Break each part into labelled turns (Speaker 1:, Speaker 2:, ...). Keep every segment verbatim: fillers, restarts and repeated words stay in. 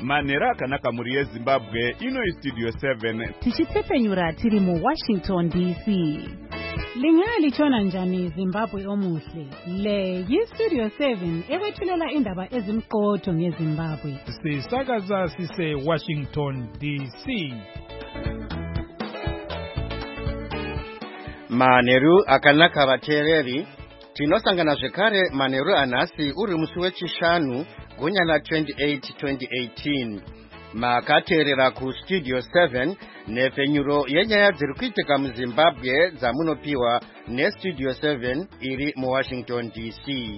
Speaker 1: Manera akanaka muri Zimbabwe ino Studio seven.
Speaker 2: Tichitepenyura tiri mu Washington D C. Lingali chona njani Zimbabwe omuhle. Le yi Studio seven ewethulela indaba ezimqotho ngeZimbabwe.
Speaker 3: Sisakaza sise Washington D C.
Speaker 4: Maneru akanaka batereri tinosangana zvekare Maneru anasi uri musi wechishanu gonyana twenty-eight twenty eighteen. Makaterera ku Studio seven nefenyuro yenyaya dziri kuitika muZimbabwe dzamunopiwa ne Studio seven iri mu Washington D C.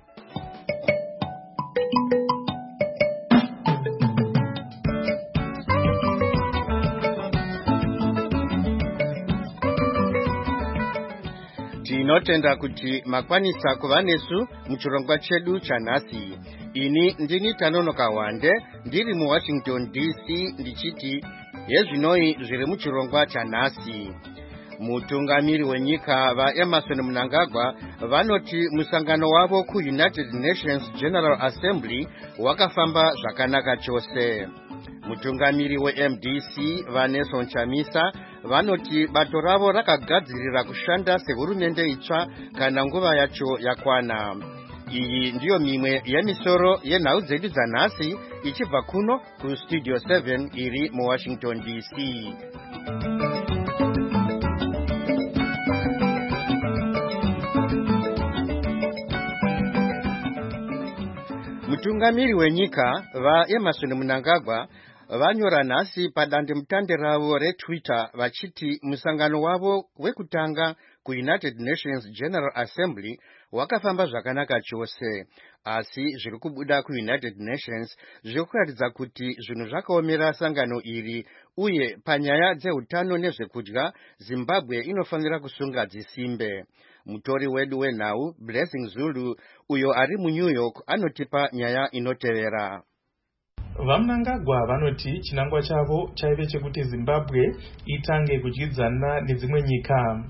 Speaker 4: Tinotenda kuti makwanisa kuva nesu muchirongwa chedu chanhasi. Ini ndini Tanonoka Wande ndiri mu Washington D C ndichiti yezvinoi zviri muchirongwa chanhasi. Mutungamiri wenyika vaEmerson Mnangagwa vanoti musangano wavo ku United Nations General Assembly wakafamba zvakanaka chose. Mutungamiri we-M D C vaNelson Chamisa vanoti bato ravo rakagadzirira kushanda sehurumende itsva kana nguva yacho yakwana. Iyi ndiyo mimwe yemisoro yenhau dzedu dzanhasi ichibva kuno ku Studio seven iri mu Washington D C. Mutungamiri wenyika vaEmerson Mnangagwa vanyora nhasi padandemutande ravo reTwitter vachiti musangano wavo wekutanga ku United Nations General Assembly wakafamba zvakanaka chose, asi zviri kubuda ku United Nations zvikuratidza kuti zvinhu zvakaomera sangano iri, uye panyaya dzehutano nezvekudya Zimbabwe inofanira kusunga dzisimbe. Mutori wedu wenhau Blessing Zulu uyo ari mu New York anotipa nyaya inotevera.
Speaker 5: VaMnangagwa vanoti chinangwa chavo chaive chekuti Zimbabwe itange kudyidzana nedzimwe nyika.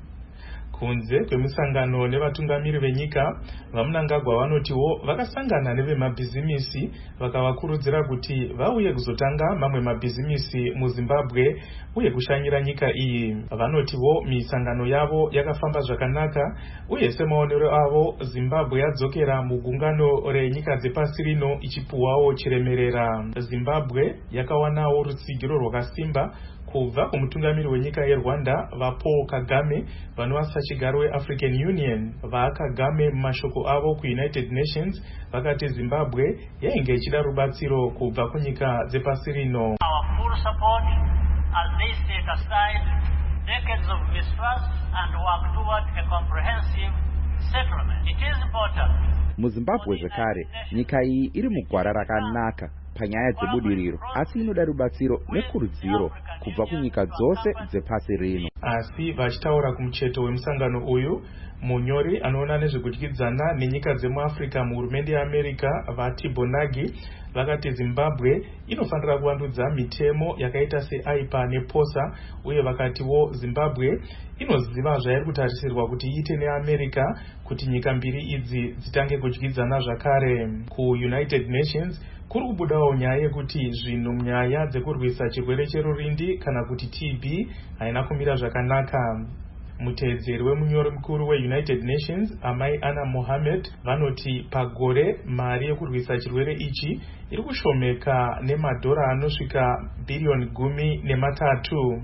Speaker 5: Kunze kwemusangano nevatungamiri venyika, vaMnangagwa vanotiwo vakasangana nevemabhizimisi vakavakurudzira kuti vauye kuzotanga mamwe mabhizimisi muZimbabwe uye kushanyira nyika iyi. Vanotiwo misangano yavo yakafamba zvakanaka, uye semaonero avo Zimbabwe yadzokera mugungano renyika dzepasi rino ichipuwawo chiremerera. Zimbabwe yakawanawo rutsigiro rwakasimba kubva kumutungamiri wenyika yeRwanda vaPaul Kagame vanova sachigaro weAfrican Union. VaKagame mumashoko avo ku United Nations vakati Zimbabwe yainge ichida rubatsiro kubva kunyika dzepasi rino.
Speaker 6: Our full support as they set aside decades of mistrust and work toward a comprehensive settlement. It is important.
Speaker 7: MuZimbabwe zvekare nyika iyi iri mugwara rakanaka panyaya dzebudiriro, asi inoda rubatsiro nekurudziro kubva kunyika dzose dzepasi rino.
Speaker 5: Asi vachitaura kumucheto wemusangano uyu, munyori anoona nezvekudyidzana nenyika dzemuAfrica muhurumende yeAmerica vaTibonagi vakati Zimbabwe inofanira kuvandudza mitemo yakaita seAIPA nePOSA, uye vakatiwo Zimbabwe inoziva zvairi kutarisirwa kuti iite neAmerica kuti nyika mbiri idzi dzitange kudyidzana zvakare. Ku United Nations kuri kubudawo nyaya yekuti zvinhu munyaya dzekurwisa chirwere cherurindi kana kuti T B haina kumira zvakanaka. Muteedzeri wemunyori mukuru weUnited Nations Amai Anna Mohammed vanoti pagore mari yekurwisa chirwere ichi iri kushomeka nemadhora anosvika bhiriyoni gumi nematatu.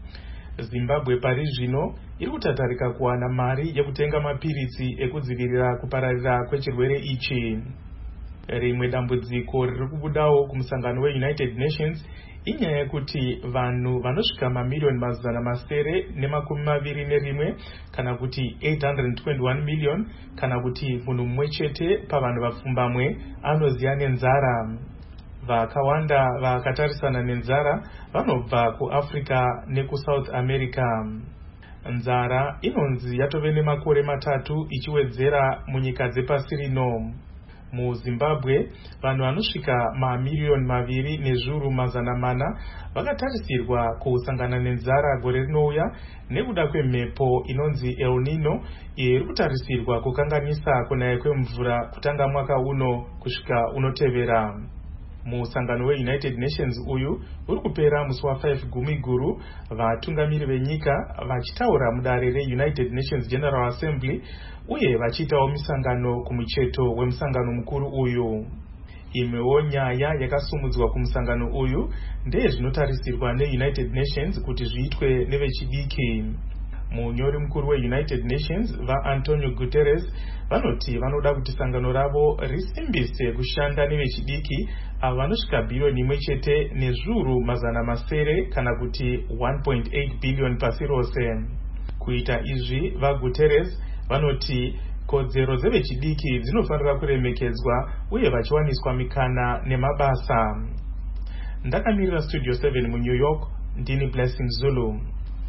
Speaker 5: Zimbabwe pari zvino iri kutatarika kuwana mari yekutenga mapiritsi ekudzivirira kupararira kwechirwere ichi. Rimwe dambudziko riri kubudawo kumusangano weUnited Nations inyaya yekuti vanhu vanosvika mamiliyoni mazana masere nemakumi maviri nerimwe kana kuti eight hundred twenty-one million kana kuti munhu mumwe chete pavanhu vapfumbamwe anoziya nenzara. Vakawanda vakatarisana nenzara vanobva kuAfrica nekuSouth America. Nzara inonzi yatove nemakore matatu ichiwedzera munyika dzepasi rino. MuZimbabwe vanhu vanosvika mamiliyoni maviri nezviuru mazana mana vakatarisirwa kusangana nenzara gore rinouya nekuda kwemhepo inonzi El Nino iri kutarisirwa kukanganisa kunaya kwemvura kutanga mwaka uno kusvika unotevera. musangano weUnited Nations uyu uri kupera musi wa five gumi guru vatungamiri venyika vachitaura mudare reUnited Nations General Assembly uye vachiitawo misangano kumucheto wemusangano mukuru uyu. Imwewo nyaya yakasumudzwa kumusangano uyu ndeyezvinotarisirwa neUnited Nations kuti zviitwe nevechidiki. Munyori mukuru weUnited Nations vaAntonio Guterres vanoti vanoda kuti sangano ravo risimbise kushanda nevechidiki avo vanosvika bhirioni imwe chete nezviuru mazana masere kana kuti one point eight billion pasi rose. Kuita izvi vaGuterres vanoti kodzero dzevechidiki dzinofanira kuremekedzwa uye vachiwaniswa mikana nemabasa. Ndakamirira Studio seven mu New York, ndini Blessing Zulu.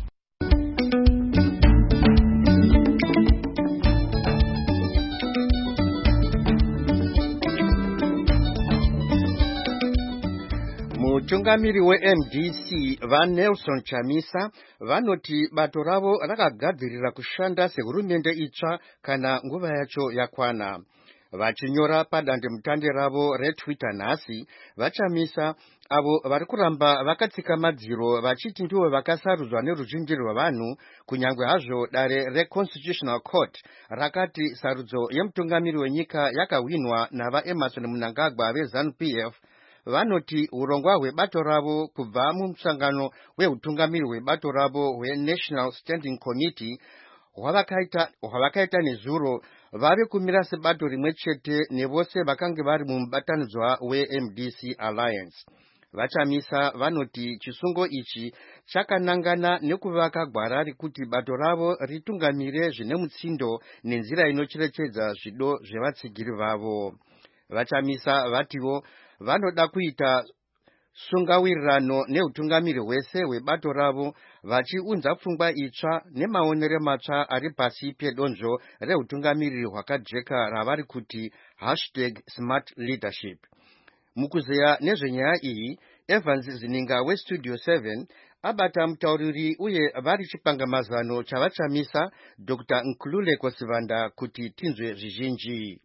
Speaker 4: Mutungamiri we-M D C vaNelson Chamisa vanoti bato ravo rakagadzirira kushanda sehurumende itsva kana nguva yacho yakwana. Vachinyora padande mutande ravo retwitter nhasi, vaChamisa avo vari kuramba vakatsika madziro vachiti ndivo vakasarudzwa neruzhinji rwavanhu, kunyangwe hazvo dare reConstitutional Court rakati sarudzo yemutungamiri wenyika yakahwinwa navaEmerson Mnangagwa veZANU P F. Vanoti urongwa hwebato ravo kubva mumusangano weutungamiri hwebato ravo hweNational Standing Committee hwavakaita hwavakaita nezuro vave kumira sebato rimwe chete nevose vakange vari mumubatanidzwa weM D C Alliance. VaChamisa vanoti chisungo ichi chakanangana nekuvaka gwara rikuti bato ravo ritungamire zvine mutsindo nenzira inocherechedza zvido zvevatsigiri vavo. VaChamisa vativo vanoda kuita sungawirirano neutungamiri hwese hwebato ravo vachiunza pfungwa itsva nemaonere matsva ari pasi pedonzvo reutungamiri hwakajeka ravari kuti hashtag smart leadership. Mukuzeya nezvenyaya iyi, Evans Zininga weStudio seven abata mutauriri uye vari chipangamazano chavaChamisa Doctor Nkululeko Sivanda kuti tinzwe zvizhinji.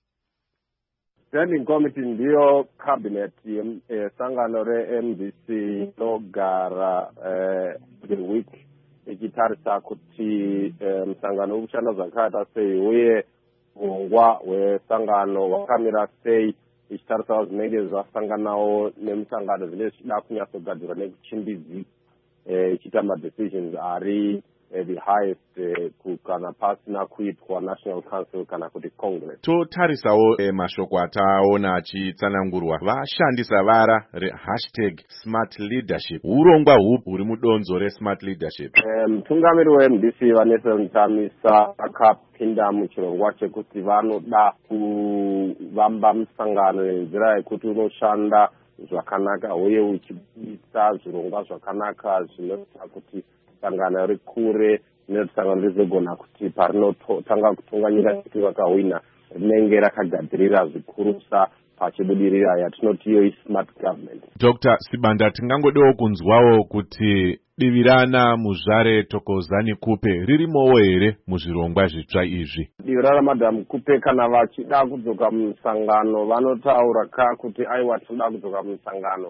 Speaker 8: Standing Committee ndiyo cabinet yesangano re-M D C inogara the week ichitarisa kuti msangano ukushanda zvakaita sei uye urongwa hwesangano hwakamira sei, ichitarisa zvinenge zvasanganawo nemusangano zvine zvichida kunyatsogadzirwa nekuchimbidzi ichiita madecisions ari the highest uh, kana pasina kuitwa National Council kana kuti Congress.
Speaker 1: Totarisawo eh, mashoko ataona achitsanangurwa vashandisa vara re hashtag smart leadership. Urongwa hupi huri mudonzo re smart leadership?
Speaker 8: Mutungamiri um, weM D C vaNelson Chamisa akapinda muchirongwa chekuti vanoda kuvamba musangano nenzira yekuti unoshanda zvakanaka uye uchibudisa zvirongwa zvakanaka zvinoita kuti sangano rikure nesangano rizogona kuti parinotanga kutonganyira kuti vakahwina rinenge rakagadzirira zvikurusa pachibudirira yatinoti iyo smart government.
Speaker 1: Doctor Sibanda, tingangodewo kunzwawo kuti divirana muzvare Thokozani Kupe ririmowo here muzvirongwa zvitsva izvi?
Speaker 8: Divirana Madam Kupe kana vachida kudzoka musangano vanotaura ka kuti aiwa tinoda kudzoka musangano.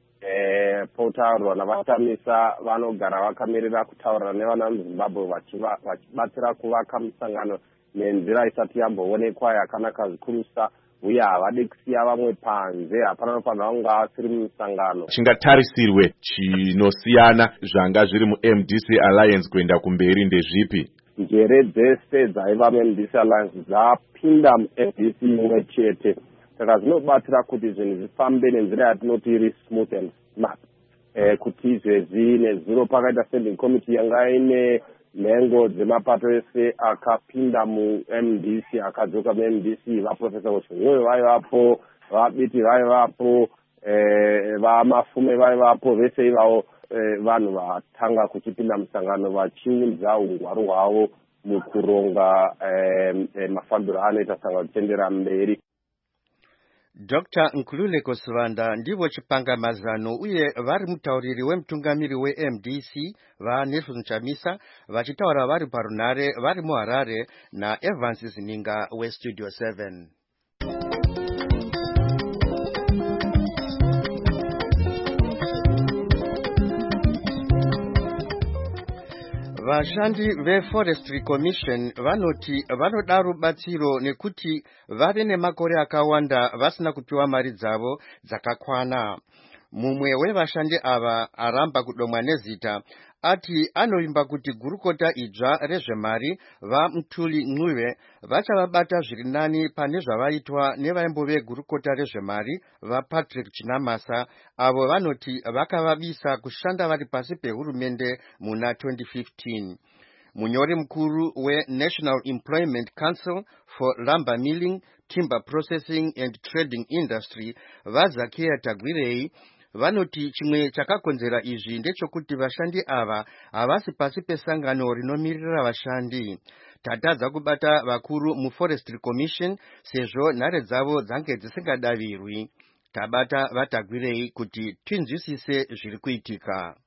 Speaker 8: Eh, potaurwa navaChamisa vanogara vakamirira kutaura nevana muZimbabwe vachibatsira kuvaka musangano nenzira isati yamboonekwa yakanaka zvikurusa uye havadi kusiya vamwe panze, hapana nofanira kunge asiri mumusangano.
Speaker 1: Chingatarisirwe chinosiyana zvanga zviri muM D C Alliance kuenda kumberi ndezvipi?
Speaker 8: Njere dzese dzaiva muM D C Alliance dzapinda muM D C imwe chete. Saka zvinobatsira kuti zvinhu zvifambe nenzira yatinoti iri smooth and smart. Eh, kuti izvezvi nezuro pakaita standing committee yanga ine nhengo dzemapato ese akapinda muM D C akadzoka muM D C, vaprofesa Woshinyoyo vaivapo, vabiti vaivapo, eh, vamafume vaivapo, vese ivavo eh, vanhu vatanga kuchipinda musangano vachiunza ungwaru hwavo mukuronga eh, eh, mafambiro anoita sangano tichiendera mberi.
Speaker 4: Doctor Nkululeko Sivanda ndivo chipangamazano uye vari mutauriri wemutungamiri weM D C vaNelson Chamisa vachitaura vari parunhare vari muHarare naEvans Zininga weStudio seven. Vashandi veForestry Commission vanoti vanoda rubatsiro nekuti vave nemakore akawanda vasina kupiwa mari dzavo dzakakwana. Mumwe wevashandi ava aramba kudomwa nezita ati anoimba kuti gurukota idzva rezvemari vaMthuli Ncube vachavabata zviri nani pane zvavaitwa nevaimbove gurukota rezvemari vaPatrick Chinamasa avo vanoti vakavabisa kushanda vari pasi pehurumende muna twenty fifteen. Munyori mukuru weNational Employment Council for Lumber Milling, Timber Processing and Trading Industry vaZakia Tagwirei vanoti chimwe chakakonzera izvi ndechokuti vashandi ava havasi pasi pesangano rinomirira vashandi. Tatadza kubata vakuru muForestry Commission sezvo nhare dzavo dzange dzisingadavirwi. Tabata vaTagwirei kuti tinzwisise zviri kuitika.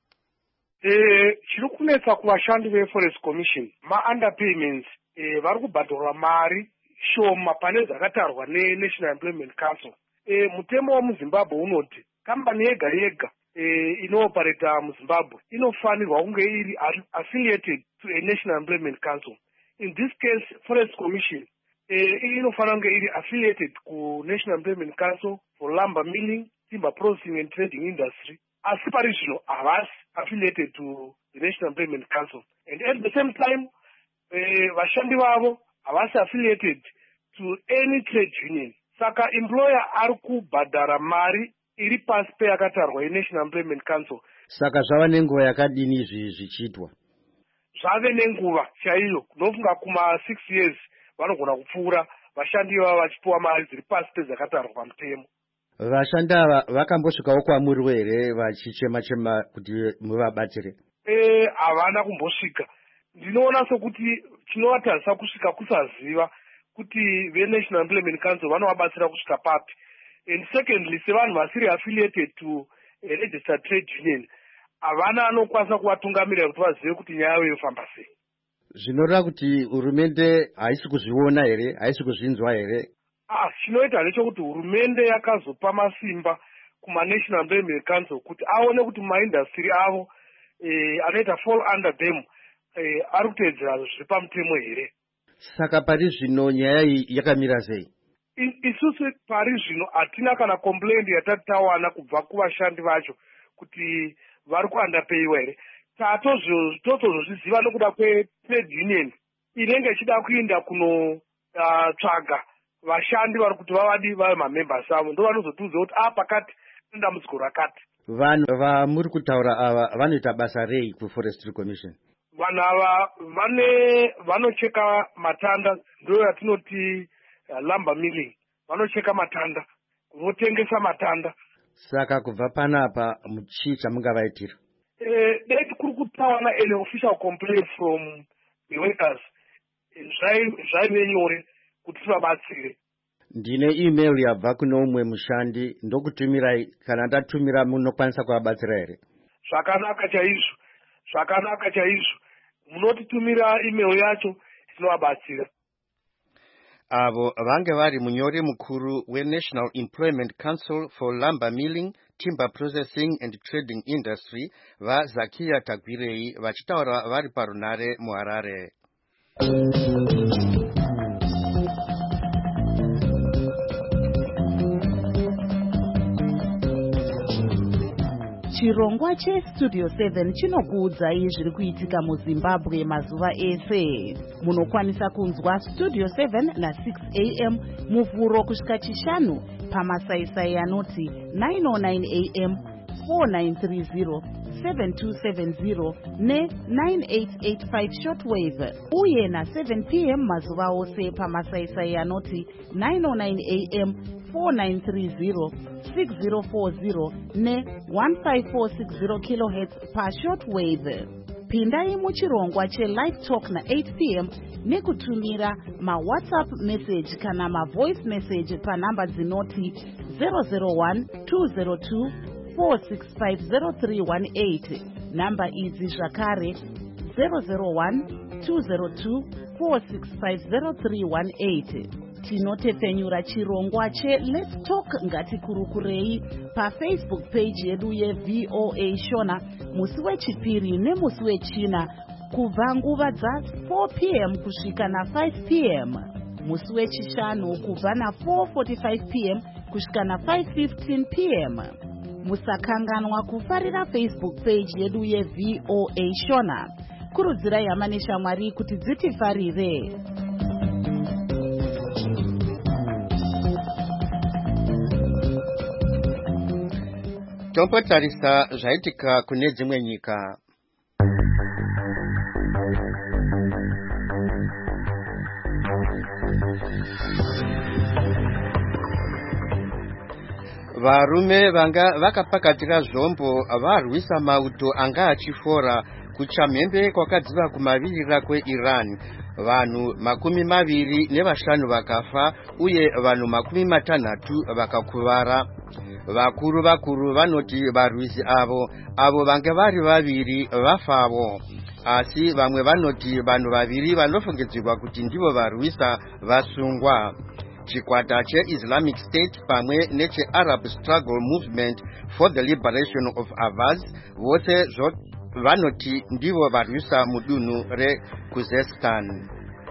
Speaker 9: Eh, chiri kunetsa kuvashandi veForest Commission ma-underpayments eh, vari kubhadharwa mari shoma pane zvakatarwa neNational Employment Council. Eh, mutemo wemuZimbabwe unoti kambani yega yega eh, inooperator muZimbabwe inofanirwa kunge iri affiliated to a National Employment Council. In this case, Forest Commission eh, inofanira kunge iri affiliated ku National Employment Council for Lumber Milling, Timber Processing and Trading Industry. Asi pari zvino havasi affiliated to the National Employment Council. And at the same time, eh, vashandi vavo havasi affiliated to any trade union. Saka employer ari kubhadhara mari iri pasi peyakatarwa yeNational Employment Council.
Speaker 4: Saka zvava nenguva yakadini izvi zvichiitwa?
Speaker 9: Zvave nenguva chaiyo, kunofunga kuma six years vanogona kupfuura vashandi vavo vachipiwa mari dziri pasi pezvakatarwa pamutemo.
Speaker 4: Vashandi ava vakambosvikawo kwamuri here vachichema chema kuti muvabatsire?
Speaker 9: Eh, havana kumbosvika. Ndinoona sokuti chinovatarisa kusvika kusaziva kuti veNational Employment Council vanovabatsira kusvika papi. And secondly, sevanhu vasiri affiliated to a registered trade union, havana anokwanisa kuvatungamirira kuti vazive kuti nyaya yavo yofamba sei.
Speaker 4: Zvinoreva kuti hurumende haisi kuzviona here, haisi kuzvinzwa here?
Speaker 9: Ah, chinoita ndechokuti hurumende yakazopa masimba kuma-National Employment Council kuti aone kuti maindastry avo eh, anoita fall under them eh, ari kuteedzera zviri pamutemo here.
Speaker 4: Saka pari zvino nyaya iyi yakamira sei?
Speaker 9: Isusu pari zvino hatina kana complaint yatati tawana kubva kuvashandi vacho kuti vari kuunderpayiwa here. Tatozozviziva nokuda kwetrade union inenge ichida kuinda kunotsvaga uh, vashandi vari kuti vavadi vave mamembers avo, ndo vanozotiudza kuti a pakati dambudziko rakati.
Speaker 4: Vanhu vamuri kutaura ava vanoita basa rei kuForestry Commission?
Speaker 9: Vanhu ava vane vanocheka matanda, ndo yatinoti uh, lumber milling. Vanocheka matanda, votengesa matanda.
Speaker 4: Saka kubva panapa muchii chamungavaitira?
Speaker 9: Eh, deti kuri kutawana an official complaint from the workers. Zvaive nyore kuti tivabatsire.
Speaker 4: Ndine email yabva kuno umwe mushandi ndokutumirai, kana ndatumira munokwanisa kuvabatsira here?
Speaker 9: Zvakanaka chaizvo, zvakanaka chaizvo. Munotitumira email yacho tinovabatsira.
Speaker 4: Avo vange vari munyori mukuru weNational Employment Council for Lumber Milling, Timber Processing and Trading Industry vaZakia Tagwirei vachitaura vari parunare muHarare.
Speaker 2: Chirongwa cheStudio seven chinokuudzai zviri kuitika muZimbabwe mazuva ese. Munokwanisa kunzwa Studio seven na six a m muvhuro kusvika chishanu pamasaisai anoti nine oh nine a m, four nine three zero, seven two seven zero ne nine eight eight five shortwave, uye na seven p m mazuva ose pamasaisai anoti nine oh nine a m, four nine three zero, six zero four zero ne one five four six zero kilohertz pa shortwave. Pindai muchirongwa cheLive Talk na eight p m nekutumira ma-WhatsApp message kana ma-voice message pa namba dzinoti zero zero one two zero two four six five zero three one eight. Namba idzi zvakare zero zero one two zero two four six five zero three one eight. Tinotepfenyura chirongwa che Let's Talk Ngatikurukurei paFacebook page yedu yeVOA Shona musi wechipiri nemusi wechina kubva nguva dza four p m kusvika na five p m musi wechishanu kubva na four forty-five p m kusvika na five fifteen p m musakanganwa kufarira Facebook page yedu yeV O A Shona. Kurudzirai hama neshamwari kuti dzitifarire.
Speaker 4: Tombotarisa zvaitika kune dzimwe nyika. Varume vanga vakapakatira zvombo varwisa mauto anga achifora kuchamhembe kwakadziva kumavirira kweIran. Vanhu makumi maviri nevashanu vakafa uye vanhu makumi matanhatu vakakuvara. Vakuru vakuru vanoti varwisi avo avo vanga vari vaviri vafawo, asi vamwe vanoti vanhu vaviri vanofungidzirwa kuti ndivo varwisa vasungwa. Chikwata che-Islamic State pamwe neche-Arab Struggle Movement for the Liberation of Avaz vose vanoti ndivo varwisa mudunhu reKuzestan.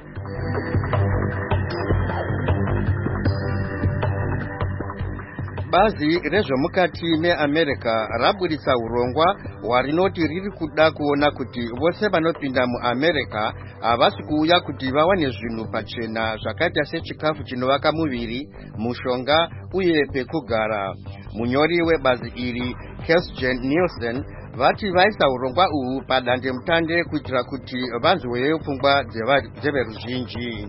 Speaker 4: Bazi rezvemukati meAmerica raburitsa urongwa hwarinoti riri kuda kuona kuti vose vanopinda muAmerica havasi kuuya kuti vawane zvinhu pachena zvakaita sechikafu chinovaka muviri, mushonga uye pekugara. Munyori webazi iri Kesgen Nielsen vati vaisa urongwa uhu padande mutande kuitira kuti vanzwewo pfungwa dzeveruzhinji.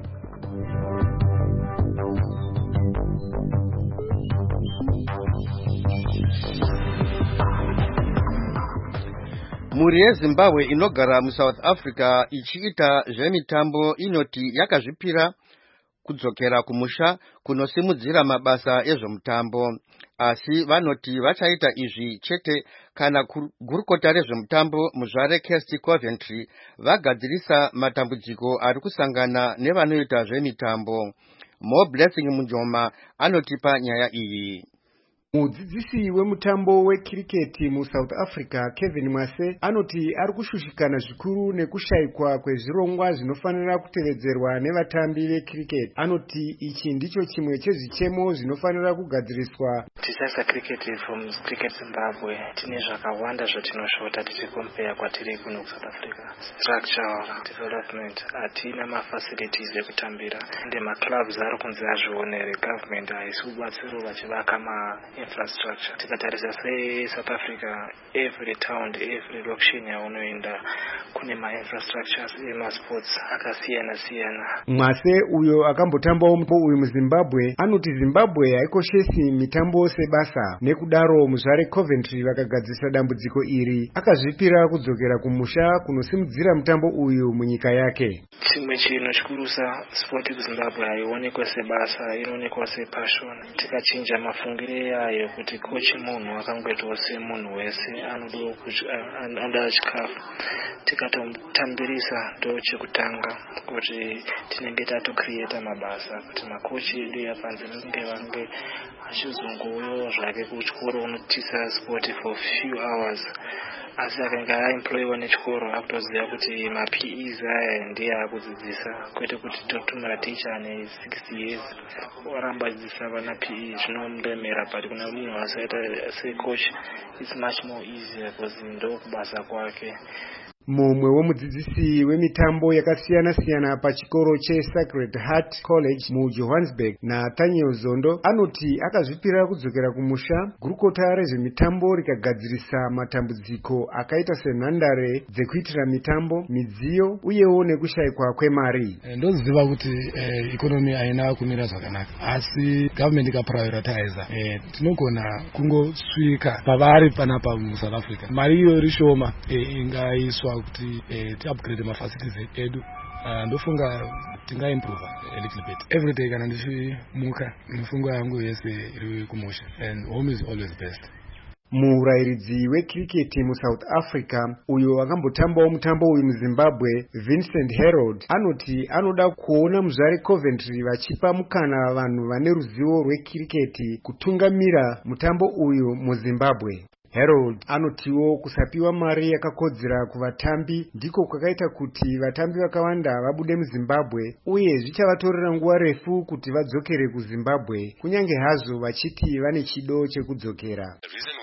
Speaker 4: Mhuri yeZimbabwe inogara muSouth Africa ichiita zvemitambo inoti yakazvipira kudzokera kumusha kunosimudzira mabasa ezvemutambo, asi vanoti vachaita izvi chete kana gurukota rezvemutambo muzvare Kirsty Coventry vagadzirisa matambudziko ari kusangana nevanoita zvemitambo. Mo Blessing Munjoma anotipa nyaya iyi.
Speaker 10: Mudzidzisi wemutambo wekiriketi muSouth Africa Kevin Mwase anoti ari kushushikana zvikuru nekushayikwa kwezvirongwa zvinofanira kutevedzerwa nevatambi vekiriketi. Anoti ichi ndicho chimwe chezvichemo zvinofanira kugadziriswa.
Speaker 11: Tisasa kiriketi from Cricket Zimbabwe tine zvakawanda zvatinoshota tichikompare kwatiri kuno South Africa. Structural development, hatina mafacilities ekutambira ende maclubs ari kunzi azvionere government haisi kubatsiro vachivaka ma infrastructure. Tikatarisa se South Africa, every town, every location yaunoenda kune ma infrastructures ema sports akasiyana siyana.
Speaker 10: Mwase uyo akambotambawo uyu muZimbabwe anoti Zimbabwe haikoshesi mitambo sebasa, nekudaro muzvare Coventry vakagadzisa dambudziko iri akazvipira kudzokera kumusha kunosimudzira mutambo uyu munyika yake.
Speaker 11: Chimwe chinhu chikurusa sport kuZimbabwe haionekwa sebasa, inoonekwa sepassion. Tikachinja mafungire yayo kuti coach munhu akangoitawo semunhu wese anoda chikafu. Tikatomutambirisa ndo chekutanga kuti tinenge tatocreata mabasa kuti makochi edu yapanze nenge vange achizongouyawo zvake kuchikoro unotisa sport for few hours, asi akanga aemployiwa nechikoro akutoziva kuti ma-P Es aya ndiye akudzidzisa, kwete kuti totumira teacher ane six years oramba achidzidzisa vana P E zvinomuremera, but kuna munhu asaita secoach it's much more easier because ndo kubasa kwake.
Speaker 10: Mumwe wemudzidzisi wemitambo yakasiyana siyana pachikoro cheSacred Heart College muJohannesburg Nathaniel Zondo anoti akazvipira kudzokera kumusha gurukota rezvemitambo rikagadzirisa matambudziko akaita senhandare dzekuitira mitambo, midziyo uyewo nekushayikwa kwemari.
Speaker 12: Ndoziva kuti ikonomi haina kumira zvakanaka, asi government ikaprioritize tinogona kungosvika pavari panapa muSouth Africa. Mari iyo iri shoma ingaiswa kuti ti-upgrade mafacilities edu. Ndofunga tingaimprove a little bit. Every day kana ndichimuka mifungo yangu yese iri kumusha, and home is always best.
Speaker 10: Murairidzi wekiriketi muSouth Africa uyo akambotambawo mutambo uyu muZimbabwe Vincent Harold anoti anoda kuona muzvare Coventry vachipa mukana vanhu vane ruzivo rwekiriketi kutungamira mutambo uyu muZimbabwe. Harold anotiwo kusapiwa mari yakakodzera kuvatambi ndiko kwakaita kuti vatambi vakawanda vabude muZimbabwe uye zvichavatorera nguva refu kuti vadzokere kuZimbabwe kunyange hazvo vachiti vane chido chekudzokera.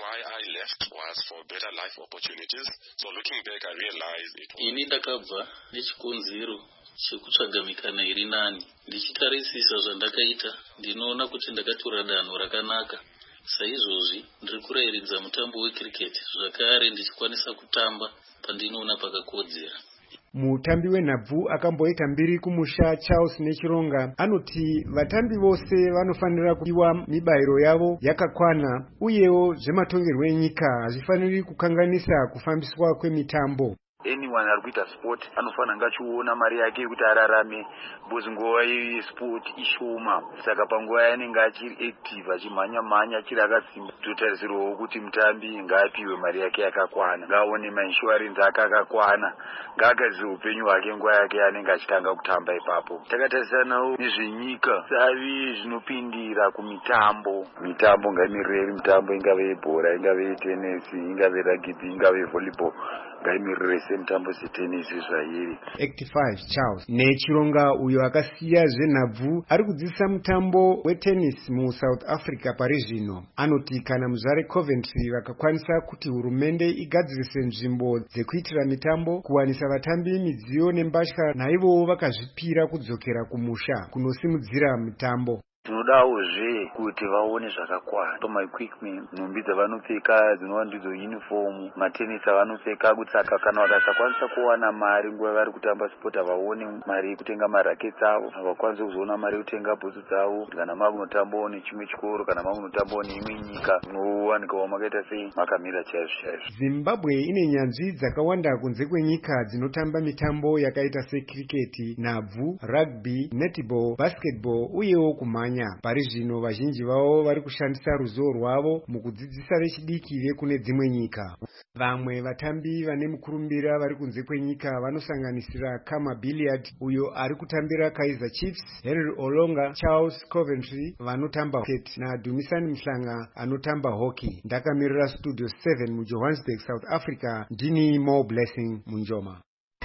Speaker 13: Ini ndakabva nechikonzero chekutsvaga mikana iri nani. Ndichitarisisa zvandakaita, ndinoona kuti ndakatora danho rakanaka. Saizvozvi ndiri kurairidza mutambo wekiriketi zvakare ndichikwanisa kutamba pandinoona pakakodzera.
Speaker 10: Mutambi wenhabvu akamboita mbiri kumusha Charles Nechironga anoti vatambi vose vanofanira kupiwa mibairo yavo yakakwana uyewo zvematongerwo enyika hazvifaniri kukanganisa kufambiswa kwemitambo.
Speaker 14: Anyone ari kuita sport anofanira ngachiona mari yake yekuti ararame because nguva yesport ishoma. Saka panguva yanenge achiri active achimhanya mhanya achiri akasimba totarisirwawo kuti mutambi ngaapiwe mari yake yakakwana, ngaaone mainsurance ake akakwana, ngaagadzire upenyu hwake nguva yake yanenge achitanga kutamba ipapo. Takatarisanawo nezvenyika savi zvinopindira kumitambo. Mitambo ngaimirire mitambo, ingave yebhora, ingave yetenesi, ingave rugby, ingave volleyball, ngaimirire mitambo setenisi zvairi.
Speaker 10: eighty-five Charles Nechironga uyo akasiya zvenhabvu ari kudzidzisa mutambo wetennis muSouth Africa pari zvino anoti kana muzvare Coventry vakakwanisa kuti hurumende igadzirise nzvimbo dzekuitira mitambo, kuwanisa vatambi midziyo nembatya, naivowo vakazvipira kudzokera kumusha kunosimudzira mitambo.
Speaker 14: Tinodawozve kuti vaone zvakakwana pamaequipment, nhumbi dzavanopfeka dzinova ndidzo uniform, matenisi avanopfeka. Saka kana vakasakwanisa kuwana mari nguva vari kutamba sport havaoni mari yekutenga maraketi avo, havakwanisi kuzoona mari yekutenga bhutsu dzavo. Kana makunotambawo nechimwe chikoro, kana makunotambawo neimwe nyika, munowanikawo makaita sei makamira chaizvo chaizvo.
Speaker 10: Zimbabwe ine nyanzvi dzakawanda kunze kwenyika dzinotamba mitambo yakaita sekiriketi, nhabvu, rugby, netball, basketball uyewo kumhanya. Pari zvino vazhinji vavo vari kushandisa ruzivo rwavo mukudzidzisa vechidiki vekune dzimwe nyika. Vamwe vatambi vane mukurumbira vari kunze kwenyika vanosanganisira Kama Billiard uyo ari kutambira Kaizer Chiefs, Henry Olonga, Charles Coventry vanotamba cricket na Dumisani Mhlanga anotamba hockey. Ndakamirira Studio seven muJohannesburg, South Africa, ndini Mo Blessing Munjoma.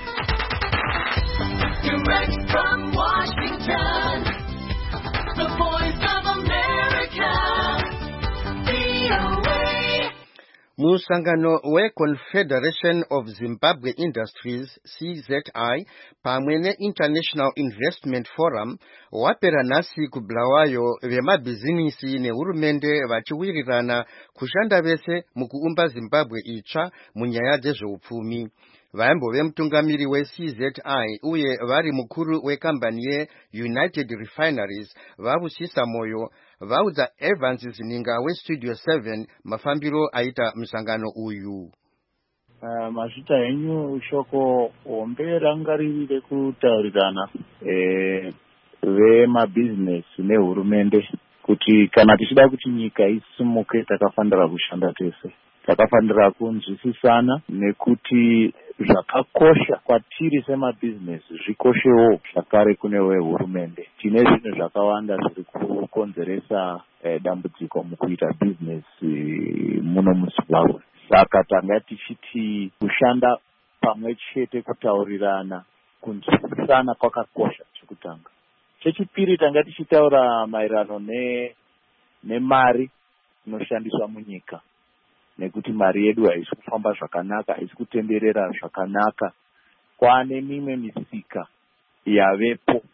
Speaker 15: Direct from Washington. The Voice of America, V O A.
Speaker 4: Musangano we-Confederation of Zimbabwe Industries, C Z I, pamwe ne-International Investment Forum, wapera nasi kubulawayo vemabhizinisi nehurumende vachiwirirana kushanda vese mukuumba Zimbabwe itsva munyaya dzezveupfumi. Vaimbo vemutungamiri we-C Z I uye vari mukuru wekambani ye-United Refineries vavusisa moyo vaudza Evans Zininga we-Studio seven mafambiro aita musangano uyu.
Speaker 16: Uh, mazvita henyu shoko hombe ranga riri rekutaurirana eh, vemabhizinesi nehurumende kuti kana tichida kuti nyika isimuke takafanira kushanda tese, takafanira kunzwisisana nekuti zvakakosha kwatiri semabhizinesi zvikoshewo zvakare kune vehurumende. Tine zvinhu zvakawanda zviri kukonzeresa eh, dambudziko mukuita bhizinesi muno muZimbabwe. Saka tanga tichiti kushanda pamwe chete, kutaurirana, kunzwisisana kwakakosha chekutanga. Chechipiri tanga tichitaura maererano ne nemari inoshandiswa munyika, nekuti mari yedu haisi kufamba zvakanaka, haisi kutenderera zvakanaka. Kwane mimwe misika yavepo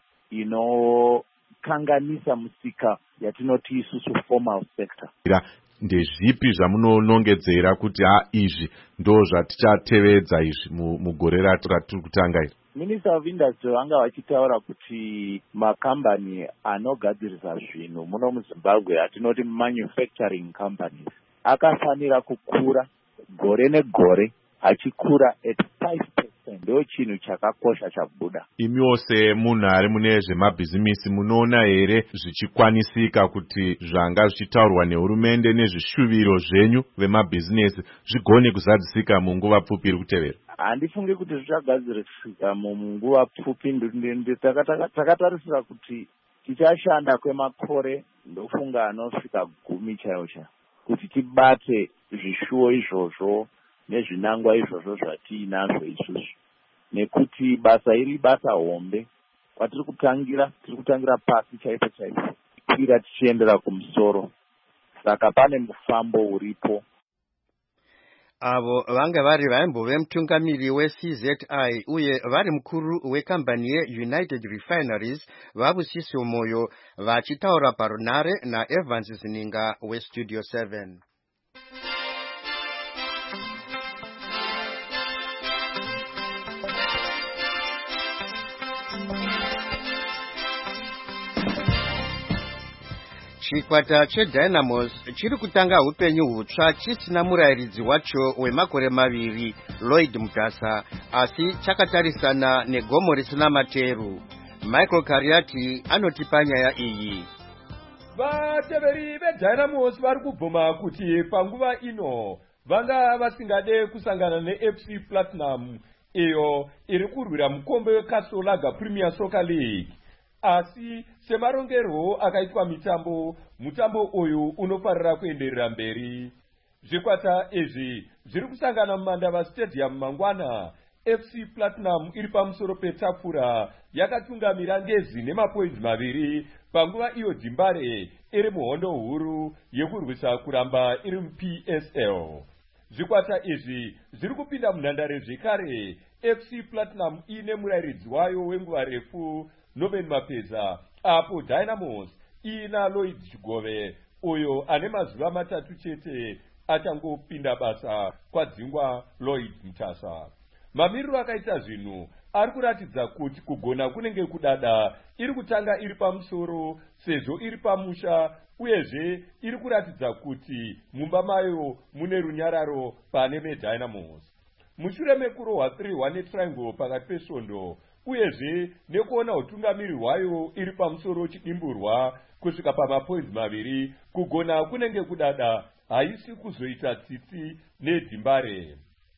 Speaker 16: inokanganisa musika yatinoti isusu formal sector.
Speaker 1: Ndezvipi zvamunonongedzera kuti ha izvi ndo zvatichatevedza izvi mugore ratiri kutanga iri?
Speaker 16: Minister of Industry vanga vachitaura kuti makambani anogadzirisa zvinhu muno muZimbabwe atinoti manufacturing companies akafanira kukura gore negore, achikura at five percent. Ndo chinhu chakakosha chabuda.
Speaker 1: Imiwo semunhu ari mune zvemabhizimisi munoona here zvichikwanisika kuti zvanga zvichitaurwa nehurumende nezvishuviro zvenyu vemabhizinesi zvigone kuzadzisika munguva pfupi iri kutevera?
Speaker 16: Handifungi kuti zvichagadzirisika munguva pfupi. Takatarisira kuti tichashanda kwemakore ndofunga anosvika gumi chaiwo chaiwo kuti tibate zvishuwo izvozvo nezvinangwa izvozvo zvatiinazvo isusu, nekuti basa iri basa hombe kwatiri kutangira tiri kutangira pasi chaipo chaipo tikwira tichiendera kumusoro, saka pane mufambo uripo.
Speaker 4: Avo vanga vari vaimbove mutungamiri we-C Z I uye vari mukuru wekambani ye-United Refineries Vabusiso Moyo vachitaura parunare naEvans Zininga weStudio seven. Chikwata cheDynamos chiri kutanga upenyu hutsva chisina murayiridzi wacho wemakore maviri Lloyd Mutasa, asi chakatarisana negomo risina materu. Michael Kariati anotipa nyaya iyi.
Speaker 17: Vateveri veDynamos vari kubvuma kuti panguva ino vanga vasingade kusangana neF C Platinum iyo iri kurwira mukombe weKasolaga Premier Soccer League. Asi semarongerwo akaitwa mitambo, mutambo uyu unofarira kuenderera mberi. Zvikwata izvi zviri kusangana muMandava Stadium mangwana. F C Platinum iri pamusoro petafura yakatungamira Ngezi nemapoints maviri, panguva iyo Dzimbare iri muhondo huru yekurwisa kuramba iri muP S L. Zvikwata izvi zviri kupinda munhandare zvekare. F C Platinum ine murayiridzi wayo wenguva refu Noben Mapeza, apo Dynamos ina Lloyd Chigove uyo ane mazuva matatu chete achangopinda basa kwadzingwa Lloyd Mutasa. Mamiriro akaita zvinhu ari kuratidza kuti kugona kunenge kudada, iri kutanga iri pamusoro sezvo iri pamusha, uyezve iri kuratidza kuti mumba mayo mune runyararo pane veDynamos. Mushure mekurohwa three one triangle pakati pesvondo, uyezve nekuona utungamiri hwayo iri pamusoro chidimburwa kusvika pamapoints maviri, kugona kunenge kudada, haisi kuzoita tsitsi neDzimbare.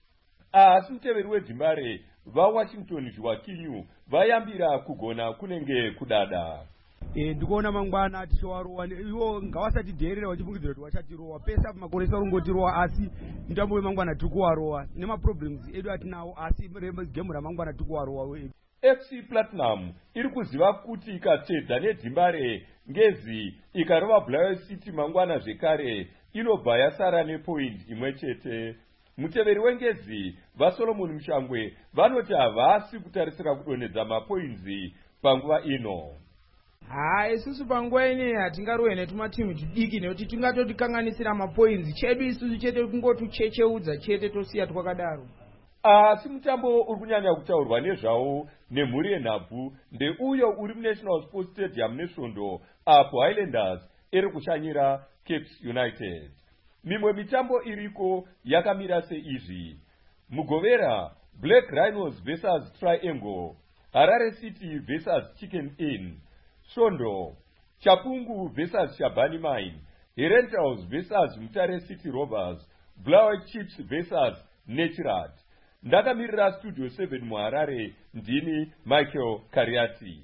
Speaker 17: Asi muteveri weDzimbare vaWashington Zviwakinyu vayambira kugona kunenge kudada.
Speaker 18: Eh ndikuona mangwana tichiwarowa ivo ngavasati dherera vachifungidzira kuti vachatirowa pesa makoresa rungotirowa, asi mutambo wemangwana tikuwarowa nemaproblems edu atinawo, asi gemu ramangwana tikuwarowa.
Speaker 17: F C Platinum iri kuziva kuti ikatedza neDzimbare Ngezi ikarova Bulawayo City mangwana zvekare inobva yasara nepoint imwe chete. Muteveri weNgezi vaSolomon Mushangwe vanoti havasi kutarisira kudonedza mapoints panguva ino.
Speaker 18: Hai, isusu panguva ine hatingarowe netumatimu tudiki nekuti tingatotikanganisira mapoints, chedu isusu chete kungotuchecheudza chete tosiya twakadaro.
Speaker 17: Asi mutambo uri kunyanya kutaurwa nezvawo nemhuri yenhabvu ndeuyo uri muNational Sports Stadium neSvondo, apo Highlanders iri kushanyira Capes United. Mimwe mitambo iriko yakamira seizvi: Mugovera Black Rhinos versus Triangle, Harare City versus Chicken Inn, Svondo Chapungu versus Shabani Mine, Herentals versus Mutare City Rovers, Bulawayo Chiefs versus Naturat. Ndakamirira Studio seven muHarare, ndini Michael Kariati.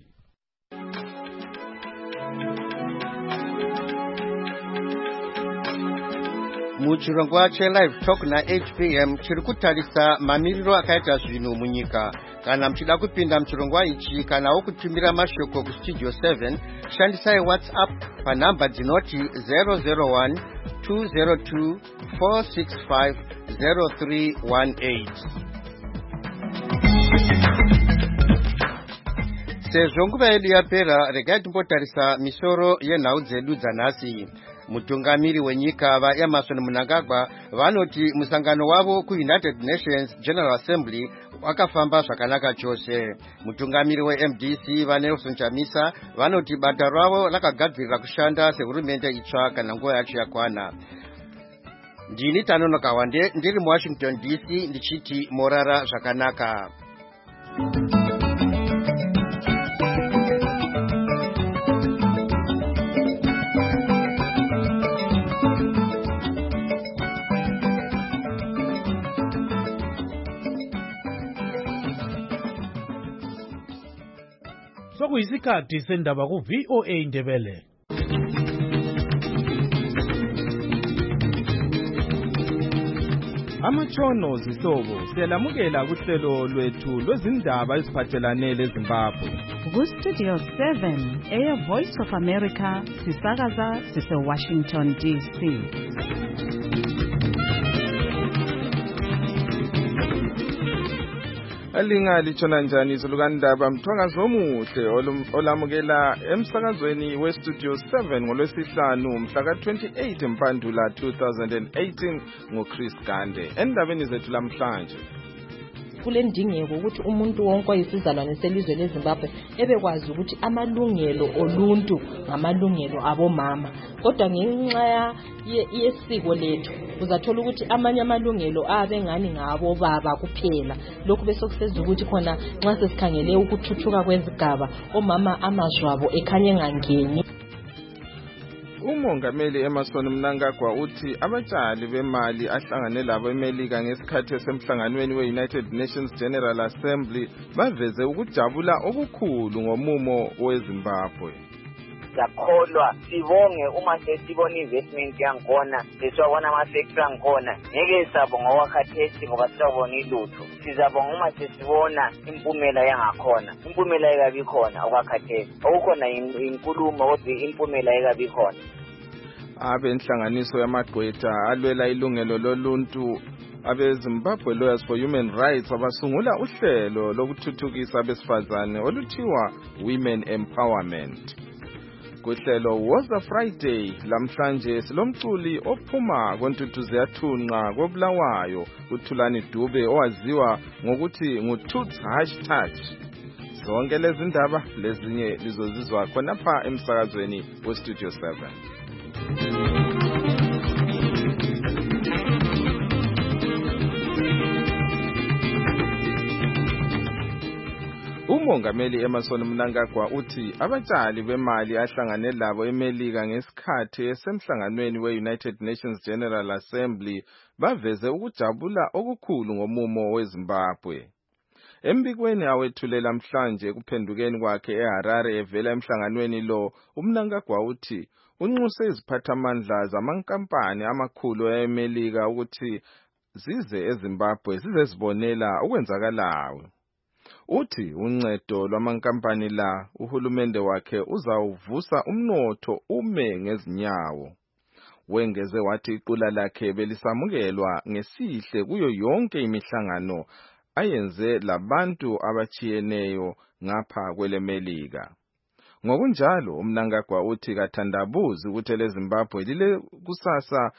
Speaker 4: Muchirongwa cheLive Talk na eight p m chiri kutarisa mamiriro akaita zvinhu munyika. Kana mchida kupinda muchirongwa ichi kanawo kutumira mashoko kuStudio seven, shandisai WhatsApp panhamba dzinoti zero zero one two zero two four six five zero three one eight. Sezvo nguva yedu yapera, regai timbotarisa misoro yenhau dzedu dzanhasi. Mutungamiri wenyika vaEmmerson Mnangagwa vanoti musangano wavo kuUnited Nations General Assembly wakafamba zvakanaka chose. Mutungamiri weM D C vaNelson Chamisa vanoti bata ravo rakagadzirira kushanda sehurumende itsva kana nguva yacho yakwana. Ndini Tanono Kawande ndiri muWashington D C ndichiti morara zvakanaka.
Speaker 3: Sokuyisikhathi sendaba ku V O A Ndebele.
Speaker 19: Amatshono zihlobo siyalamukela kuhlelo lwethu lwezindaba eziphathelane leZimbabwe.
Speaker 2: Ku-Studio seven, Air Voice of America, sisakaza sise-Washington D C.
Speaker 19: Alingali tshona njani izolukandaba mthwangazo omuhle olamukela emsakazweni we-Studio seven ngolwesihlanu mhla ka-twenty-eight Mpandula two thousand eighteen ngoChris Gande. Endabeni zethu lamhlanje
Speaker 20: kulendingeko ukuthi umuntu wonke oyisizalwane selizwe leZimbabwe ebekwazi ukuthi amalungelo oluntu ngamalungelo abomama, kodwa ngenxa yesiko lethu uzathola ukuthi amanye amalungelo abe ngani ngabo baba kuphela. Lokhu bese kusenza ukuthi khona nxa sesikhangele ukuthuthuka kwezigaba omama amazwabo ekhanye ngangeni.
Speaker 19: Umongameli Emmerson Mnangagwa uthi abatshali bemali ahlangane labo eMelika ngesikhathi esemhlanganweni we-United Nations General Assembly baveze ukujabula okukhulu ngomumo weZimbabwe.
Speaker 21: Yakholwa sibonge uma sesibona investment yakhona sesiwabona ama-factory akhona ngeke sabonga wakhathesi ngoba siyabona ilutho. Sizabonga uma sesibona impumela yangakhona. Impumela ekabi khona okwakhathesi okukhona inkulumo kodwa impumela ekabi khona.
Speaker 19: Abenhlanganiso yamagqwetha alwela ilungelo loluntu abeZimbabwe Lawyers for Human Rights abasungula uhlelo lokuthuthukisa abesifazane oluthiwa Women Empowerment. Kuhlelo Woza Friday lamhlanje silomculi ophuma kontuthu ziyathunqa kobulawayo uThulani Dube owaziwa ngokuthi nguToots hashtag. Zonke lezi ndaba lezinye lizozizwa khonapha emsakazweni weStudio seven. Umongameli Emmerson Mnangagwa uthi abatshali bemali ahlangane labo eMelika ngesikhathi esemhlanganweni we-United Nations General Assembly baveze ukujabula okukhulu ngomumo weZimbabwe. Embikweni awethulela mhlanje kuphendukeni kwakhe eHarare evela emhlanganweni lo, uMnangagwa uthi unxuse iziphathamandla zamankampani amakhulu eMelika ukuthi zize eZimbabwe zize zibonela okwenzakalayo. Uthi uncedo lwamankampani la uhulumende wakhe uzawuvusa umnotho ume ngezinyawo. Wengeze wathi iqula lakhe belisamukelwa ngesihle kuyo yonke imihlangano ayenze labantu abachiyeneyo ngapha kweleMelika. Ngokunjalo uMnangagwa uthi kathandabuzi ukuthi leZimbabwe lile kusasa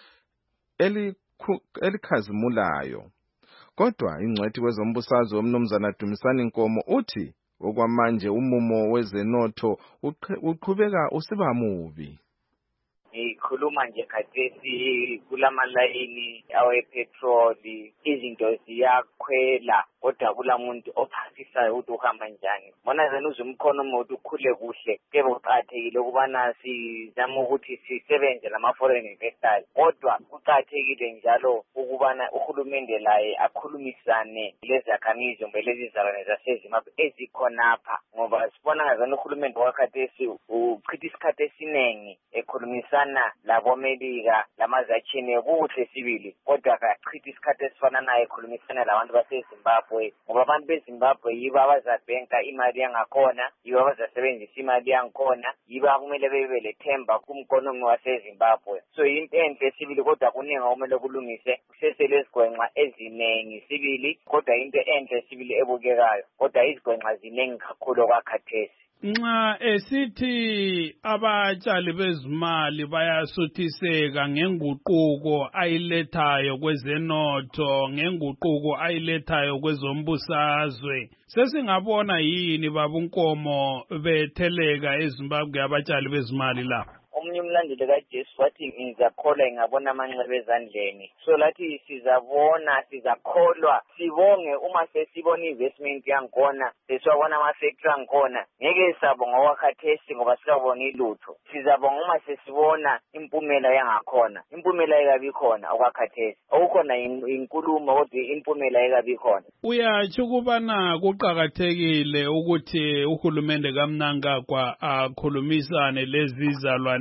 Speaker 19: elikhazimulayo. Kodwa ingcwethi kwezombusazwe womnumzana Dumisani Nkomo uthi okwamanje umumo wezenotho uqhubeka usiba mubi.
Speaker 21: Ikhuluma nje khathesi kulamalayini awepetroli izinto ziyakhwela kodwa kulamuntu ophathisayo ukuthi uhamba njani. Bona zena uzumkhono umuntu ukhule kuhle kebe uqathekile ukubana sizama ukuthi sisebenze lama foreign investors, kodwa kuqathekile njalo ukubana uhulumende laye akhulumisane lezakhamizi lezi zalwane zaseZimbabwe ezikhonapha, ngoba sibona ngazana uhulumende wakhathesi uchitha isikhathi esiningi ekhulumisana labo Melika lamazachine kuhle sibili, kodwa akachitha isikhathi esifana naye ekhulumisana labantu baseZimbabwe, ngoba abantu beZimbabwe yibo abazabhenka imali yangakhona, yibo abazasebenzisa imali yangakhona, yibo akumele bebe lethemba kumkonomi waseZimbabwe. So into enhle sibili kodwa kuningi okumele kulungise kuseselezigwenxa eziningi sibili, kodwa into enhle sibili ebukekayo, kodwa izigwenxa ziningi kakhulu kwakhathesi.
Speaker 3: Nxa esithi abatshali bezimali bayasuthiseka ngenguquko ayilethayo kwezenotho, ngenguquko ayilethayo kwezombusazwe, sesingabona yini babunkomo betheleka eZimbabwe abatshali bezimali la?
Speaker 21: Omunye umlandeli kaJesu wathi ngizakholwa ngabona amanxeba ezandleni. So lathi sizabona sizakholwa sibonge uma sesibona investment yankhona sesiwabona ama-factory ankhona ngeke sabonga wakhathesi ngoba siyabona ilutho. Sizabonga uma sesibona impumela yangakhona. Impumela ekabi khona okwakhathesi okukhona inkulumo kodwa impumela ekabi khona.
Speaker 3: Uyatsho ukubana kuqakathekile ukuthi uhulumende kaMnangagwa akhulumisane lezizalwane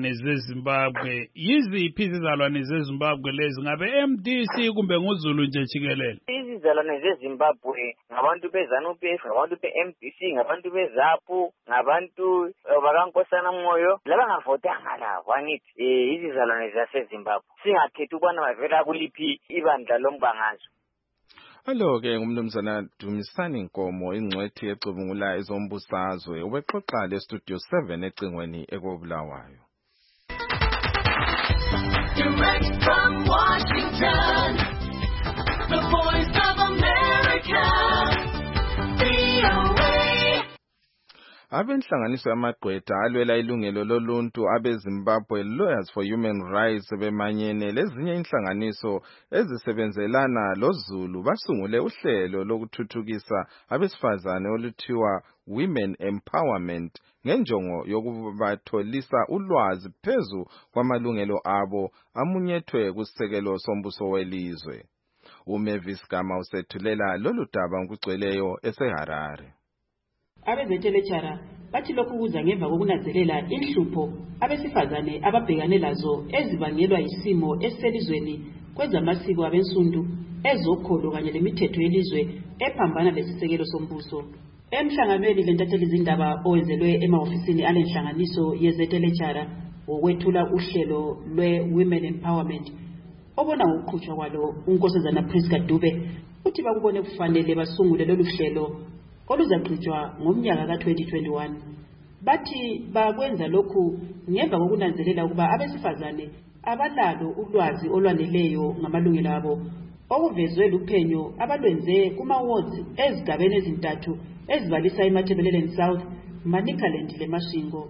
Speaker 6: izizalwane zeZimbabwe yiziphi izizalwane zeZimbabwe lezi ngabe M D C kumbe nguZulu nje jikelele?
Speaker 21: Izizalwane zeZimbabwe ngabantu beZANU P F, ngabantu be-M D C, ngabantu beZAPU, ngabantu bakaNkosana Moyo, labangavotanga labo angithi eh izizalwane zaseZimbabwe. Singakhethi ukubana bavela kuliphi ibandla lombangazwe.
Speaker 19: Alo-ke ngumnumzana Dumisani Nkomo ingcwethi ecubungula ezombusazwe ubexoxa le-Studio seven ecingweni ekobulawayo.
Speaker 15: Direct from Washington, the voice of America, V O A.
Speaker 19: Abenhlanganiso yamagqwetha alwela ilungelo loluntu abeZimbabwe Lawyers for Human Rights bemanyene lezinye inhlanganiso ezisebenzelana loZulu basungule uhlelo lokuthuthukisa abesifazane oluthiwa Women Empowerment ngenjongo yokubatholisa ulwazi phezu kwamalungelo abo amunyethwe kusekelo sombuso welizwe. uMavis Gama usethulela lolu daba ngokugcweleyo eseHarare.
Speaker 22: Abezethelechara bathi lokhu kuza ngemva kokunanzelela inhlupho abesifazane ababhekane lazo ezibangelwa isimo eselizweni kwezamasiko abensundu ezokholo kanye lemithetho yelizwe ephambana lesisekelo sombuso. Emhlanganweni lentatheli izindaba owenzelwe emahofisini alenhlanganiso yezethelechara wokwethula uhlelo lwe-Women Empowerment obona ukuqhutshwa kwalo uNkosazana Priska Dube uthi bakubone kufanele basungule lolu hlelo oluzaqhutshwa ngomnyaka ka twenty twenty-one. Bathi bakwenza lokhu ngemva kokunanzelela ukuba abesifazane abalalo ulwazi olwaneleyo ngamalungelo abo okuvezwe luphenyo abalwenze kuma wards ezigabeni ezintathu ezibalisa eMatabeleland South, Manicaland leMashingo.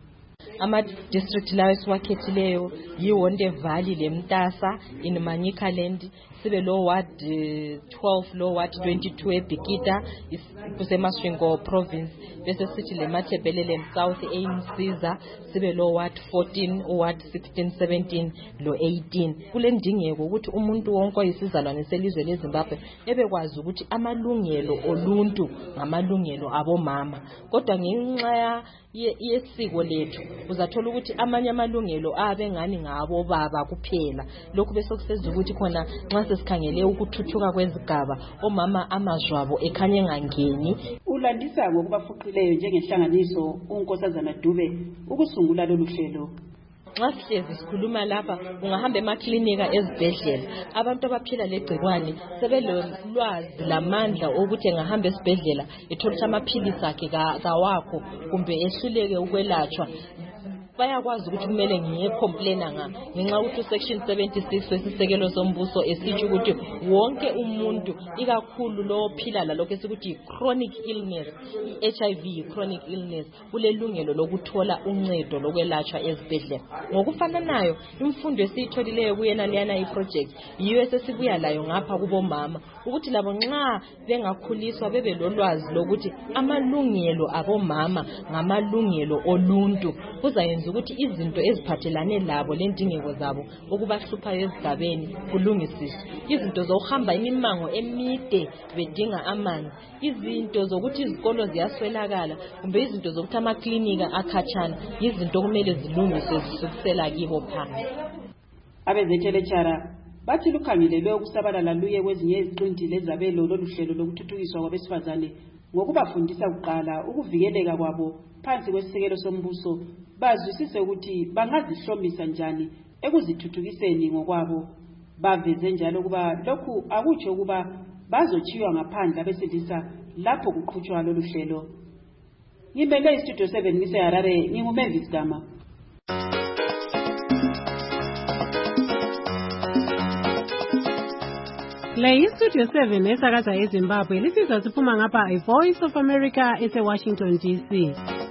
Speaker 20: Ama-district lawo esiwakhethileyo yiWonde Valley leMtasa in Manicaland, sibe lo ward twelve lo ward twenty-two eBhikita kuseMasvingo province, bese sithi leMatabeleland South eMsiza, sibe lo ward fourteen, ward sixteen, seventeen lo eighteen. Kule ndingeko ukuthi umuntu wonke oyisizalwane selizwe leZimbabwe ebekwazi ukuthi amalungelo oluntu ngamalungelo abomama, kodwa ngenxa yesiko lethu uzathola ukuthi amanye amalungelo abe ngani ngabo baba kuphela. Lokhu bese kuseza ukuthi khona nxa sesikhangele ukuthuthuka kwezigaba omama amazwabo ekhanye ngangeni.
Speaker 22: Ulandisa ngokubafuqileyo njengenhlanganiso uNkosazana Dube ukusungula lolu hlelo.
Speaker 20: Nxa sihlezi sikhuluma lapha ungahamba emaklinika ezibhedlela abantu abaphila legcikwane sebelolwazi lamandla ukuthi engahamba esibhedlela ethola amaphilisi akhe kawakho kumbe ehluleke ukwelatshwa. Bayakwazi ukuthi kumele ngiyecomplaina nga ngenxa ukuthi section seventy-six wesisekelo sombuso esitsho ukuthi wonke umuntu ikakhulu lo ophila lalokho esikuthi chronic illness, i-H I V chronic illness, ulelungelo lokuthola uncedo lokwelatshwa ezibhedlela. Ngokufananayo imfundo esiyitholileyo kuyena leyana iproject yiyo esesibuya layo ngapha kubomama ukuthi labo nxa bengakhuliswa bebe lolwazi lokuthi amalungelo abomama ngamalungelo oluntu kuzayenza ukuthi izinto eziphathelane labo lendingeko zabo okubahluphayo ezigabeni kulungisiswe. Izinto zokuhamba imimango emide bedinga amanzi, izinto zokuthi izikolo ziyaswelakala kumbe izinto zokuthi amaklinika akhatshana, izinto kumele zilungiswe zisukusela kibo phansi.
Speaker 22: Abezethelechara bathi lukhangelelwe ukusabalala luye kwezinye iziqinti lezabelo lolu hlelo lokuthuthukiswa kwabesifazane ngokubafundisa kuqala ukuvikeleka kwabo phansi kwesisekelo sombuso, bazwisise ukuthi bangazihlomisa njani ekuzithuthukiseni ngokwabo. Baveze njalo kuba lokhu akutsho kuba bazochiywa ngaphandle abesilisa lapho kuqhutshwa lolu hlelo. Ngibele iStudio seven ngiseHarare, nginguMavis Gama.
Speaker 23: Le iStudio seven esakaza eZimbabwe lisizwa siphuma ngapha iVoice of America eseWashington D C.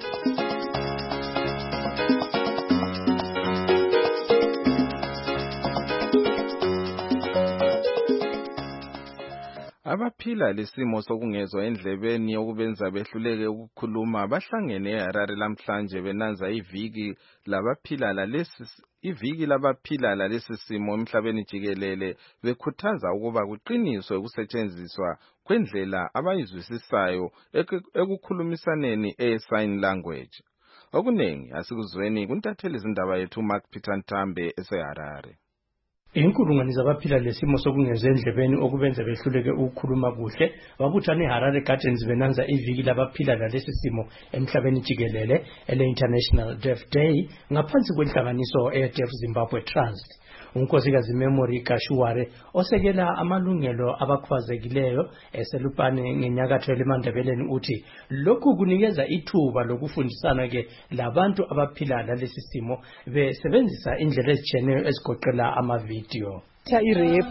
Speaker 19: Abaphila lesimo sokungezwa endlebeni yokubenza behluleke ukukhuluma bahlangene eHarare lamhlanje benanza iviki labaphila lalesi iviki labaphila lalesi simo emhlabeni jikelele bekhuthaza ukuba kuqiniswe ukusetshenziswa kwendlela abayizwisisayo ekukhulumisaneni e-sign language. okuningi asikuzweni kuntatheli izindaba yethu Mark Peter Ntambe eseHarare.
Speaker 5: Inkulungwane zabaphila lesimo sokungezwe endlebeni okubenza behluleke ukukhuluma kuhle babuthana eHarare Gardens benanza iviki labaphila lalesi simo emhlabeni jikelele ele International Deaf Day ngaphansi kwenhlanganiso eDeaf Zimbabwe Trust. Unkosikazi Memory Kashuware osekela amalungelo abakhubazekileyo eselupane ngenyakatho elimandebeleni uthi lokhu kunikeza ithuba lokufundisana ke labantu abaphila lalesi simo besebenzisa indlela ezitshiyeneyo ezigoqela amavidiyo.
Speaker 7: I-rape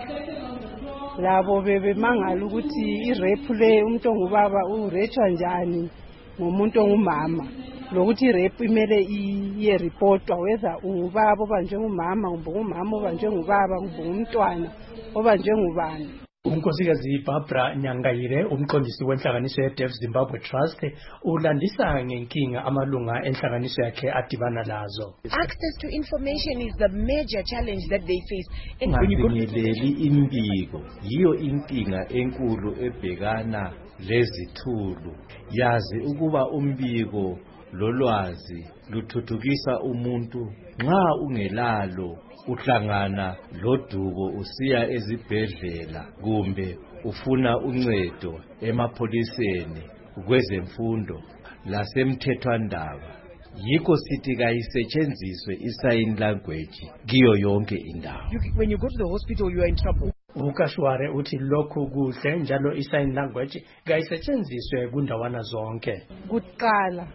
Speaker 7: labo bebemangala ukuthi i-rape le umuntu ongubaba urethwa njani ngomuntu ongumama lokuthi i-rape imele iye-reportwa whether ungubaba obanjwe ngumama kumbe ungumama obanjwe ngubaba kumbe ngumntwana obanjwe ngubani.
Speaker 5: Unkosikazi Barbara Nyangayire umqondisi wenhlanganiso ye-Deaf Zimbabwe Trust ulandisa ngenkinga amalunga enhlanganiso yakhe adibana lazo.
Speaker 8: Access to information is the major challenge that they face.
Speaker 24: Ungafinyeleli imbiko yiyo inkinga enkulu ebhekana lezithulu. Yazi ukuba umbiko lolwazi luthuthukisa umuntu nxa ungelalo uhlangana lodubo usiya ezibhedlela kumbe ufuna uncedo emapholiseni kwezemfundo lasemthethwandaba. Yikho sithi kayisetshenziswe i-sign language kiyo yonke indawo.
Speaker 8: When you go to the hospital you are in trouble.
Speaker 5: Ukashware uthi lokhu kuhle njalo i-sign language kayisetshenziswe kundawana zonke.
Speaker 7: Kuqala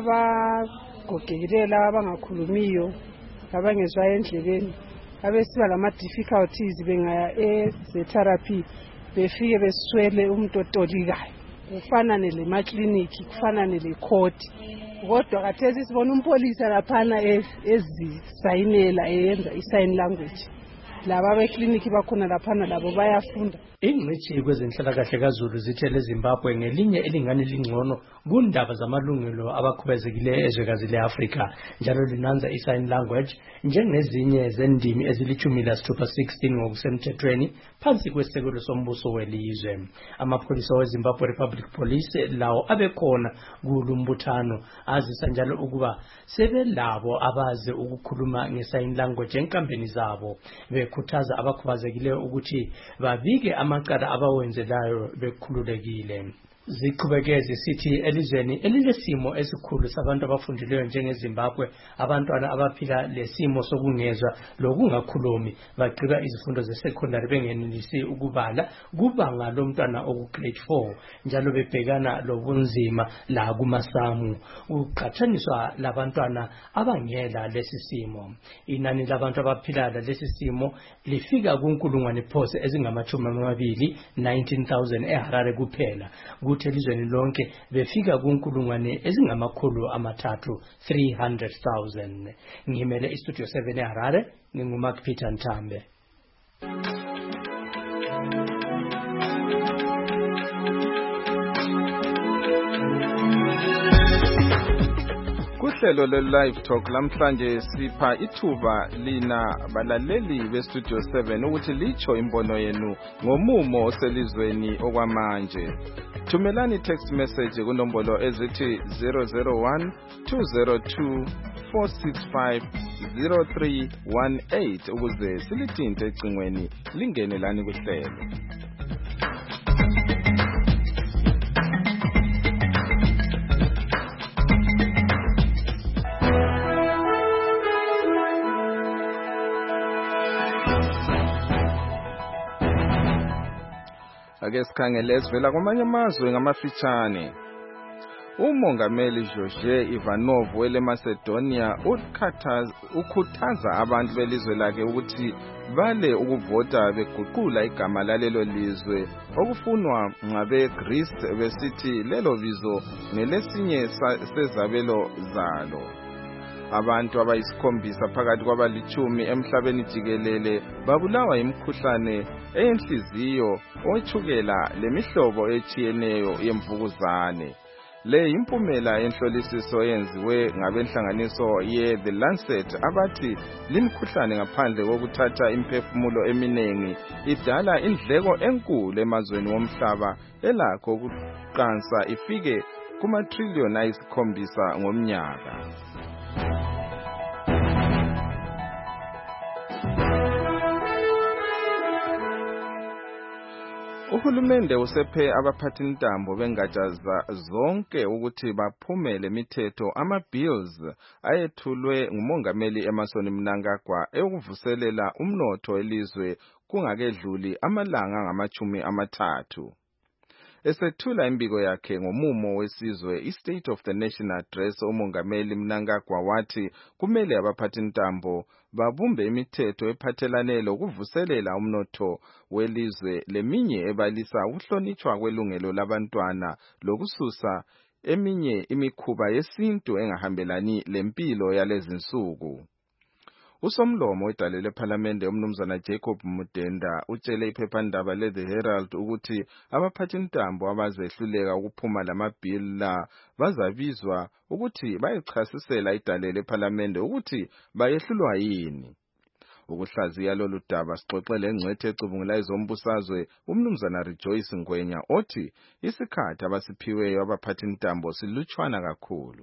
Speaker 7: abagogekileyo laba abangakhulumiyo abangezwa endlebeni abesiba lama difficulties bengaya e-therapy befike beswele umuntu otolikayo kufana nele clinic kufana nele court. Kodwa kathesi sibona umpolisa laphana ezisayinela eyenza i-sign language. Laba bekliniki bakhona laphana labo bayafunda.
Speaker 5: Ingcitshi kwezenhlalakahle kaZulu zithe leZimbabwe ngelinye elingani lingcono kundaba zamalungelo abakhubazekileyo ezwekazi leAfrika njalo linanza i-sign language njengezinye zendimi ezilichumi lasithupha sixteen ngokusemthethweni phansi kwesekelo sombuso welizwe. Amapholisa weZimbabwe Republic Police lawo abekhona kulumbuthano azisa njalo ukuba sebelabo abaze ukukhuluma nge-sign language enkambeni zabo bekhuthaza abakhubazekileyo ukuthi babike amacala abawenzelayo bekhululekile. Ziqhubeke zisithi elizweni elilesimo esikhulu sabantu abafundileyo njengeZimbabwe abantwana abaphila lesimo sokungezwa lokungakhulumi bagqiba izifundo ze-secondary bengenelisi ukubala kubanga lomntwana oku-grade four njalo bebhekana lobunzima la kumasamu uqhathaniswa labantwana abangela lesi simo. Inani labantu abaphila lesi simo lifika kunkulungwane phose ezingamachumi amabili nineteen thousand eHarare kuphela. Elizweni lonke befika kunkulungwane ezingamakhulu amathathu three hundred thousand. Ngimele iStudio seven eHarare nginguMark Peter Ntambe.
Speaker 19: Kuhlelo le-Live Talk lamhlanje sipha ithuba lina balaleli beStudio seven ukuthi licho imbono yenu ngomumo oselizweni okwamanje. Thumelani text message kunombolo ezithi zero zero one two zero two four six five zero three one eight ukuze silithinte ecingweni lingene lani kuhlelo. Ake sikhangele esivela kwamanye amazwe ngamafitshane. Umongameli George Ivanov wele Macedonia ukhuthaza abantu belizwe lakhe ukuthi bale ukuvota beguqula igama lalelo lizwe okufunwa ngabe Greece besithi lelo bizo nelesinye sezabelo zalo. Abantu abayisikhombisa phakathi kwabalichumi emhlabeni jikelele babulawa imikhuhlane eyenhliziyo, othukela lemihlobo etshiyeneyo yemvukuzane. Le impumela enhlolisiso yenziwe ngabenhlanganiso ye The Lancet abathi limkhuhlane ngaphandle kokuthatha imphefumulo eminengi idala indleko enkulu emazweni womhlaba elakho ukuqansa ifike kuma trillion ayisikhombisa ngomnyaka. Uhulumende usephe abaphathintambo bengatsha zonke ukuthi baphumele imithetho ama-bills ayethulwe ngumongameli Emmerson Mnangagwa ekuvuselela umnotho elizwe kungakedluli amalanga angamachumi amathathu. Esethula imbiko yakhe ngomumo wesizwe i-State of the Nation Address, umongameli Mnangagwa wathi kumele abaphathintambo babumbe imithetho ephathelane lokuvuselela umnotho welizwe leminye ebalisa ukuhlonitshwa kwelungelo labantwana lokususa eminye imikhuba yesintu engahambelani lempilo yalezinsuku. Usomlomo wedale lePhalamende umnumzana Jacob Mudenda utshele iphephandaba le-The Herald ukuthi abaphathintambo abazehluleka ukuphuma lamabhili la bazabizwa ukuthi bayichasisela idale lePhalamende ukuthi bayehlulwa yini. Ukuhlaziya lolu daba sixoxele engcwethe ecubungula izombusazwe umnumzana Rejoice Ngwenya othi isikhathi abasiphiweyo abaphathintambo silutshwana kakhulu.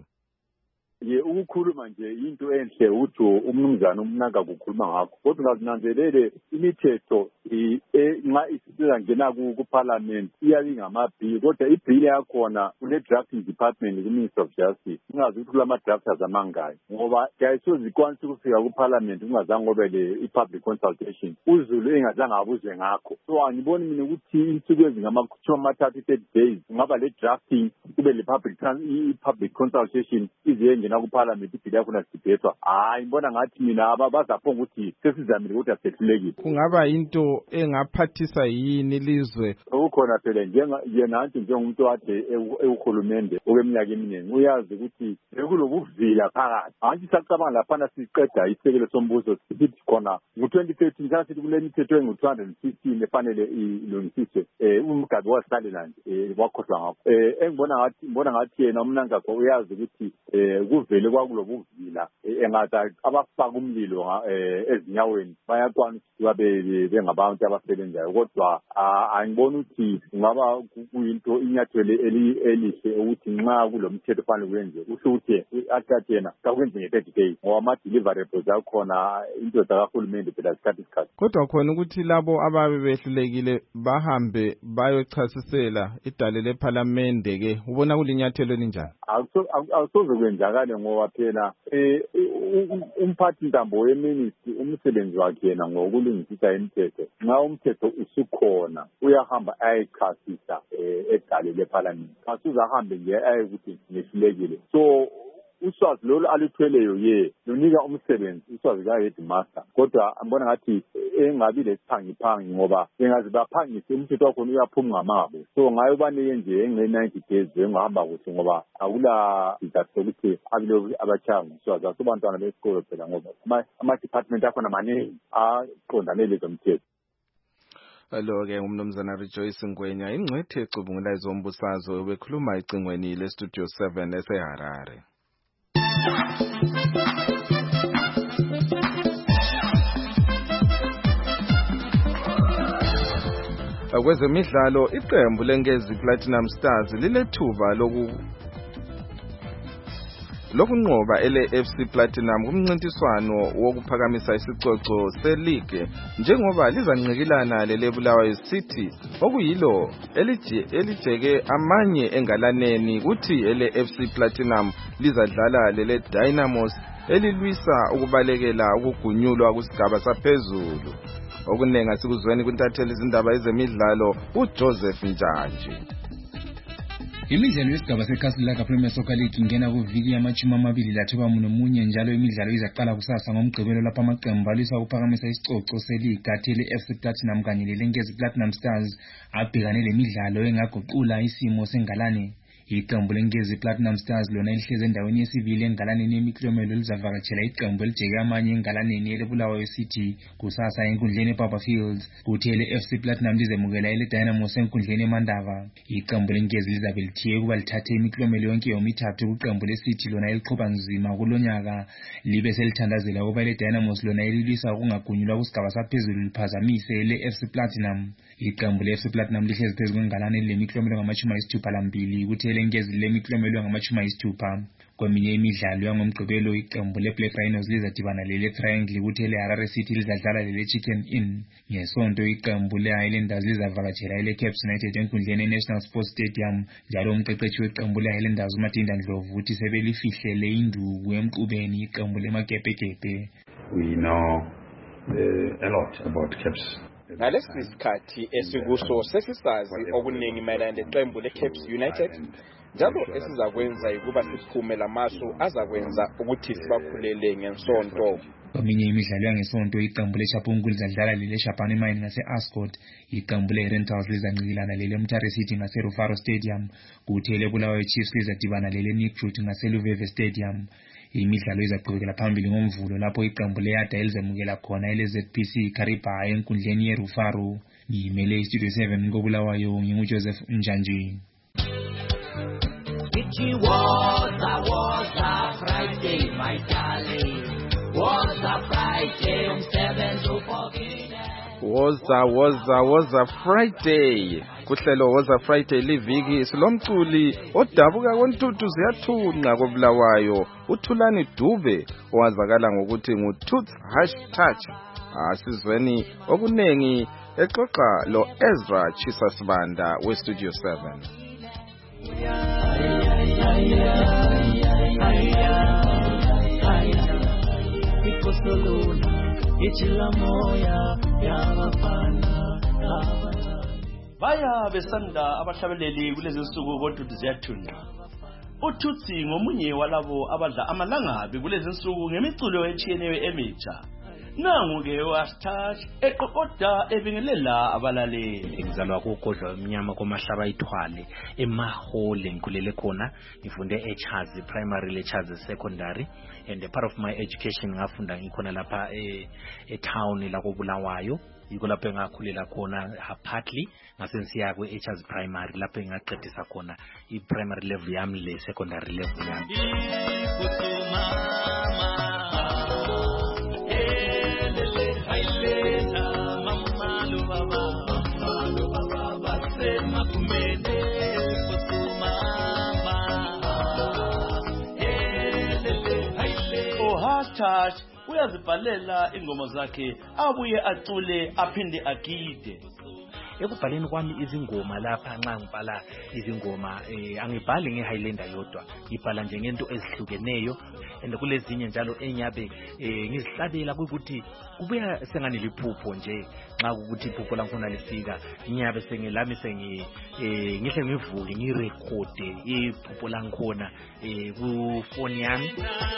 Speaker 9: Ye ukukhuluma nje into enhle uthi umnumzana umnaka ukukhuluma ngakho kodwa ngazinanzelele imithetho nxa isizwe ngena ku parliament iyabi ngamabhili kodwa ibhili yakhona kule drafting department ku Ministry of Justice ungazi ukuthi kulama drafters amangayi ngoba yayisozi ikwanisa ukufika ku parliament ungazange ngobe le i-public consultation uZulu engazange abuzwe ngakho. So angiboni mina ukuthi insuku ezingamakhulu amathathu thirty days ngaba le drafting kube le public i-public consultation ize ngena ku parliament ibhili yakhona sidebethwa. Hayi ngibona ngathi mina abazaphonga ukuthi sesizamile ukuthi asehlulekile.
Speaker 19: Kungaba into engaphathisa yini lizwe
Speaker 9: ukukhona phela njengathi njengomuntu ade ewuhulumende okweminyaka eminingi uyazi ukuthi bekulobuvila phakathi. Angithi sacabanga laphana siqeda isekelo sombuso sithi khona ngo twenty thirteen kana sithi kule mithetho engu two hundred fifteen efanele ilungisiswe eh umgaba waSutherland eh wakhohlwa ngakho. Eh engibona ngathi ngibona ngathi yena uMnangagwa uyazi ukuthi eh kuvele kwakulobuvila engathi abafaka umlilo ezinyaweni bayakwana ukuthi bengabantu abasebenzayo kodwa angibona ukuthi ngaba kuyinto inyathelo elihle ukuthi nxa kulomthetho fanele kwenze usho ukuthi athathe yena kakwenze nge-thirty days ngoba ama-deliverables akhona into zakahulumende phela sikhathi isikhathi.
Speaker 19: Kodwa khona ukuthi labo ababe behlulekile bahambe bayochasisela idale lePhalamende ke ubona kulinyathelo elinjani?
Speaker 9: Akusoze kwenzakale ngoba phela umphathintambo weministry umsebenzi wakhe yena ngokulungisisa imithetho nxa umthetho usukhona uyahamba ayichasisa edale lePhalamende asuzahambe nje ayekuthi ngehlulekile. So uswazi lolu aluthweleyo ye lunika umsebenzi uswazi ka-headmaster kodwa ambona ngathi engabi lesiphangiphangi ngoba engazi baphangise umthetho wakhona uyaphuma ngamabo. So ngayo banike nje enge-ninety days engahamba kuhle ngoba akula sizathu sokuthi abile abachaya nguswazi asubantwana besikolo phela ngoba ama-department akhona maningi aqondane lezo mthetho.
Speaker 19: Alo-ke umnumzana Rejoice Ngwenya ingcwethe ecubungula izombusazwe bekhuluma icingweni le-Studio seven eseHarare. Kwezemidlalo iqembu leNgezi Platinum Stars lilethuba loku lokunqoba ele-F C Platinum kumncintiswano wokuphakamisa isicoco se-league njengoba lizancikilana leleBulawayo City okuyilo elijeke amanye engalaneni kuthi ele-F C Platinum lizadlala lele Dynamos elilwisa ukubalekela ukugunyulwa kusigaba saphezulu. Okunenga sikuzweni kuntatheli izindaba ezemidlalo uJoseph Njanje.
Speaker 11: Imidlalo yesigaba seKhasilaka Premier Soccer League ingena kuviki yamachumi amabili lathoba nomunye njalo imidlalo izaqala kusasa ngomgqibelo lapha amaqembu alisa ukuphakamisa isicoco seliga athele F C Platinum kanye leLengezi Platinum Stars abhekane lemidlalo engaguqula isimo sengalane. Iqembu leNgezi Platinum Stars lona lihleze endaweni yesibili engalaneni yemiklomelo lizavakatshela iqembu elijeke amanye engalaneni eleBulawayo City kusasa enkundleni eBaba Fields kuthi ele-F C Platinum lizemukela ele-Dynamos enkundleni eMandava. Iqembu leNgezi lizabe lithiye ukuba lithathe imiklomelo yonke yomithathu kuqembu leCity lona eliqhuba nzima kulonyaka libe selithandazela ukuba ele-Dynamos lona elilwisa ukungagunyulwa kusigaba saphezulu liphazamise ele-F C Platinum. Iqembu le-F C Platinum lihlezi phezu kwengalane lemiklomelo ngamachumi ayisithupha lambili kuthi leNgezi lemiklomelo ngamachumi ayisithupha. Kweminye imidlalo yangomgqibelo iqembu leBlack Rhinos lizadibana lele Triangle kuthi eleHarare City lizadlala lele Chicken Inn. Ngesonto iqembu leHighlanders lizavakatshela ele Caps United enkundleni eNational Sports Stadium, njalo umqeqeshi weqembu leHighlanders uMatinda Ndlovu uthi sebelifihlele induku emqubeni iqembu lemagepegepe.
Speaker 10: We know uh, a lot about Caps.
Speaker 12: Ngalesi sikhathi esikuso sesisazi okuningi mayelana leqembu leCaps United, njalo esizakwenza ukuba siphume lamasu azakwenza ukuthi sibakhulele ngensonto.
Speaker 11: Kweminye imidlalo yangesonto iqembu leChapungu lizadlala lele Shapane Mine ngase-Ascot, iqembu leRentals lizancikilana lele Mtare City ngase-Rufaro Stadium, kuthi eleBulawayo Chiefs lizadibana lele Nikrut ngaseLuveve Stadium. Imidlalo izaqhubekela phambili ngomvulo lapho iqembu leYada elizamukela khona ele Z P C Kariba enkundleni yeRufaro. Ngimele iStudio seven koBulawayo, nginguJoseph Njanji.
Speaker 15: It was a was a Friday, my darling. Was a Friday from seven to fourteen.
Speaker 19: Was a was a was a Friday. Kuhlelo was a Friday liviki silomculi odabuka kontuthu ziyathunqa koBulawayo uThulani Dube owazakala ngokuthi nguToots hashtag. Asizweni okunengi exoxa lo Ezra Chisasibanda weStudio seven.
Speaker 13: Baya besanda abahlabeleli kulezi nsuku kodwa ziyathunqa. uTutsi ngomunye walabo abadla amalangabi kulezi nsuku ngemiculo etshiyeneyo emitsha. Nangu-ke wasithatha eqoqoda ebingelela abalaleli.
Speaker 14: Ngizalwa kugodla emnyama komahlaba ayithwale emahole ngikhulele khona, ngifunde eChazi primary leChazi secondary, and a part of my education ngafunda ngikhona lapha e-town la koBulawayo. Yiko lapho engakhulela khona partly ngase nsiya kweChazi primary lapho engaqedisa khona i-primary level yami le secondary level yami.
Speaker 13: Hashtag uyazibhalela ingoma zakhe abuye acule aphinde agide.
Speaker 14: Ekubhaleni kwami izingoma lapha nxa ngibhala izingoma eh angibhali ngeHighlander yodwa, ngibhala nje ngento ezihlukeneyo, and kulezinye njalo enyabe eh ngizihlabela ukuthi kubuya sengani liphupho nje, nxa ukuthi iphupho lankhona lifika ngiyabe sengilami sengi eh ngihle ngivuke ngirecord iphupho lankhona eh ku phone yami.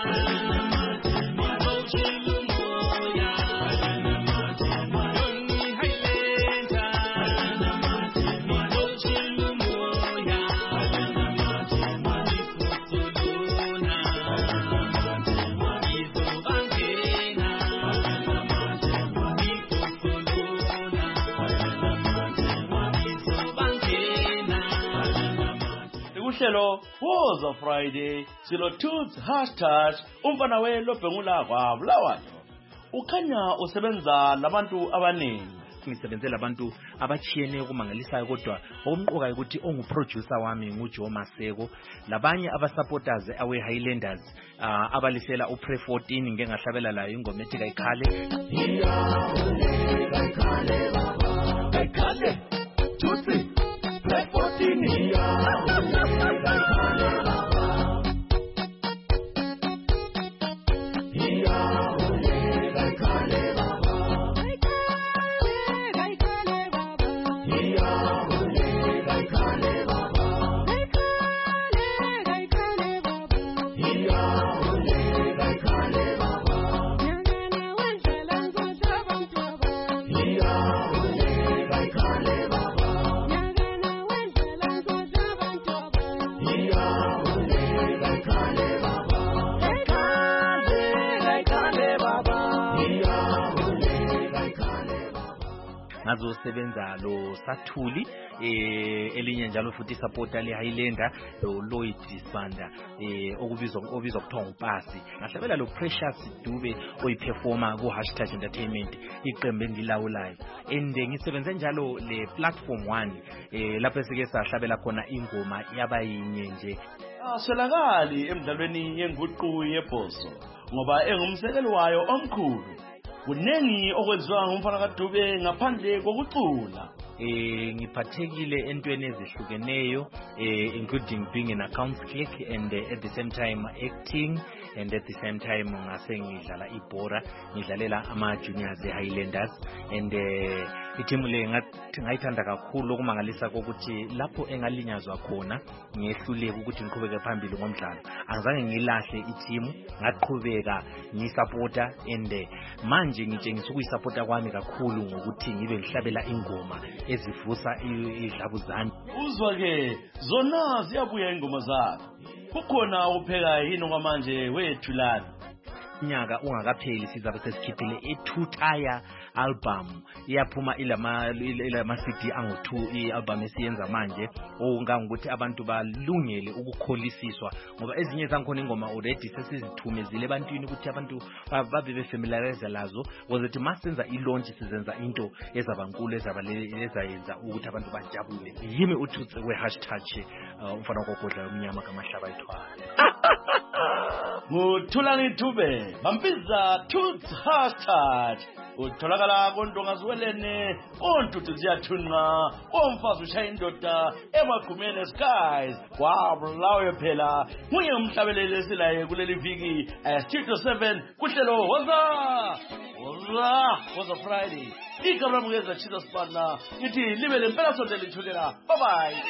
Speaker 13: Uhlelo was a Friday silo Toots hashtag umfana welo bhengula kwaBulawayo. Ukhanya usebenza labantu abaningi.
Speaker 14: Ngisebenzela abantu abachiyene kumangalisayo, kodwa okumqoka ukuthi onguproducer wami nguJoe Maseko, labanye abasupporters awe Highlanders uh, abalisela uPre fourteen ngeke ngahlabela layo ingoma ethi kayikhale.
Speaker 15: Kayikhale baba, kayikhale Tutsi Pre fourteen
Speaker 14: ngazosebenza lo Sathuli eh elinye njalo futhi supporter le Highlander lo Lloyd Sibanda eh okubizwa obizwa kuthiwa ngupasi. Ngahlabela lo Precious Dube oyiperformer ku hashtag entertainment iqembu engilawulayo, and ngisebenze njalo le platform one eh lapho sike sahlabela khona ingoma yabayinye nje.
Speaker 13: aswelakali emidlalweni yenguqu yebhoso ngoba engumsekeli wayo omkhulu. Kunengi okwenziwa ngumfana kaDube ngaphandle kokucula.
Speaker 14: Eh ngiphathekile entweni ezihlukeneyo eh including being an accounts clerk and uh, at the same time acting and at the same time ngase ngidlala ibhora ngidlalela ama juniors e Highlanders and uh, iteam le ngathi ngayithanda kakhulu okumangalisa ukuthi lapho engalinyazwa khona ngehluleka ukuthi ngiqhubeke phambili ngomdlalo angizange ngilahle iteam ngaqhubeka ngisupporta and uh, manje ngitshengisa ukuyisupporta kwami kakhulu ngokuthi ngibe ngihlabela ingoma ezivusa idlabuzane.
Speaker 13: Uzwa ke zona ziyabuya ingoma zakhe. Kukhona upheka yini kwamanje wethu lana?
Speaker 14: Nyaka ungakapheli sizabe sesikhiphile ethutaya album iyaphuma ilama ilama C D ango two ialbum esiyenza manje ongangokuthi abantu balungele ukukholisiswa ngoba ezinye zankhona ingoma already sesizithumezile ebantwini ukuthi abantu babe befamiliarize lazo ukuthi masenza ilaunch sizenza into ezabankulu ezabayenza ukuthi abantu bajabule yimi uthutse we hashtag umfana kokodla yomnyama kamahlaba ethwala.
Speaker 13: Muthulani Dube bambiza Toots hashtag utholakala koNdongazwelene ontuthu ziyathunqa omfazi ushaya indoda emagqumeni skies kwabulawe phela nguye umhlabeleli esilaye kuleli viki Studio seven kuhlelo woza woza woza Friday igabra mungeza chisa spana ithi libe lempela sonto lithukela. Bye bye.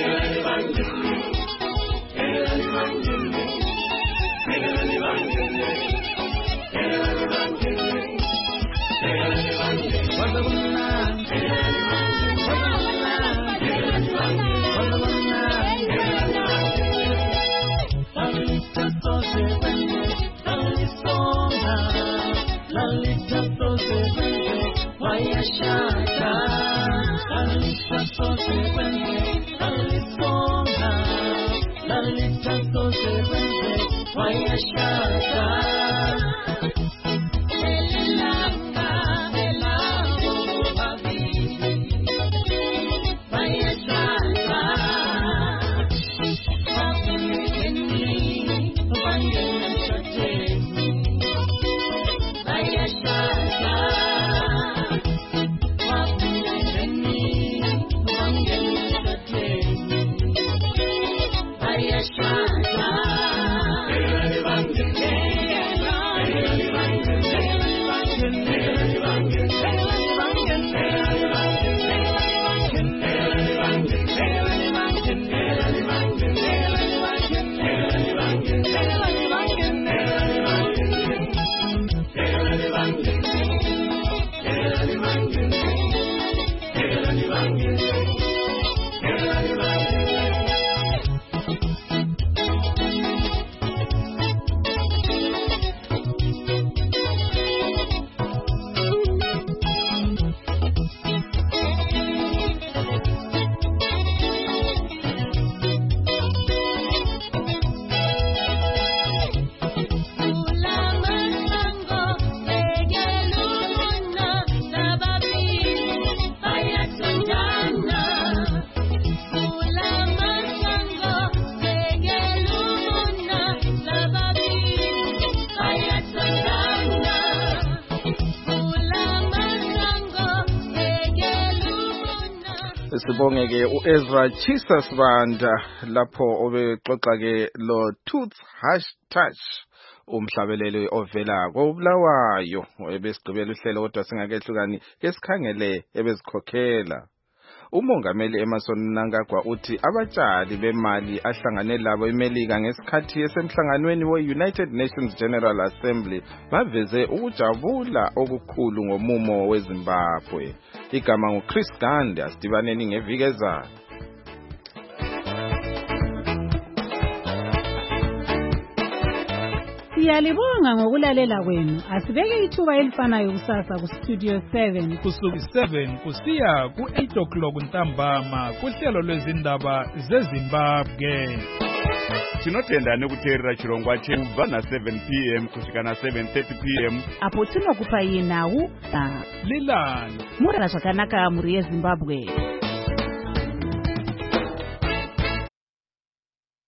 Speaker 19: Sibonge ke uEzra Chisa Sibanda lapho obexoxa ke lo Toots hashtag umhlabeleli ovela koBulawayo ebesigqibela uhlelo kodwa singakehlukani kesikhangele ebezikhokhela. Umongameli Emmerson Mnangagwa uthi abatshali bemali ahlangane labo eMelika ngesikhathi esemhlanganweni we-United Nations General Assembly baveze ukujabula okukhulu ngomumo weZimbabwe. Igama nguChris Gandhi asidibaneni ngeviki ezayo.
Speaker 23: Siyalibonga ngokulalela kwenu. Asibeke ithuba elifanayo kusasa ku Studio seven
Speaker 3: kusuku seven kusiya ku eight o'clock ntambama kuhlelo lwezindaba zeZimbabwe.
Speaker 1: Tinotenda nekuteerera chirongwa chekubva na seven p m kusvika na seven thirty p m
Speaker 2: apo tinokupa yenhau
Speaker 3: lilani
Speaker 2: murara zvakanaka muri yeZimbabwe.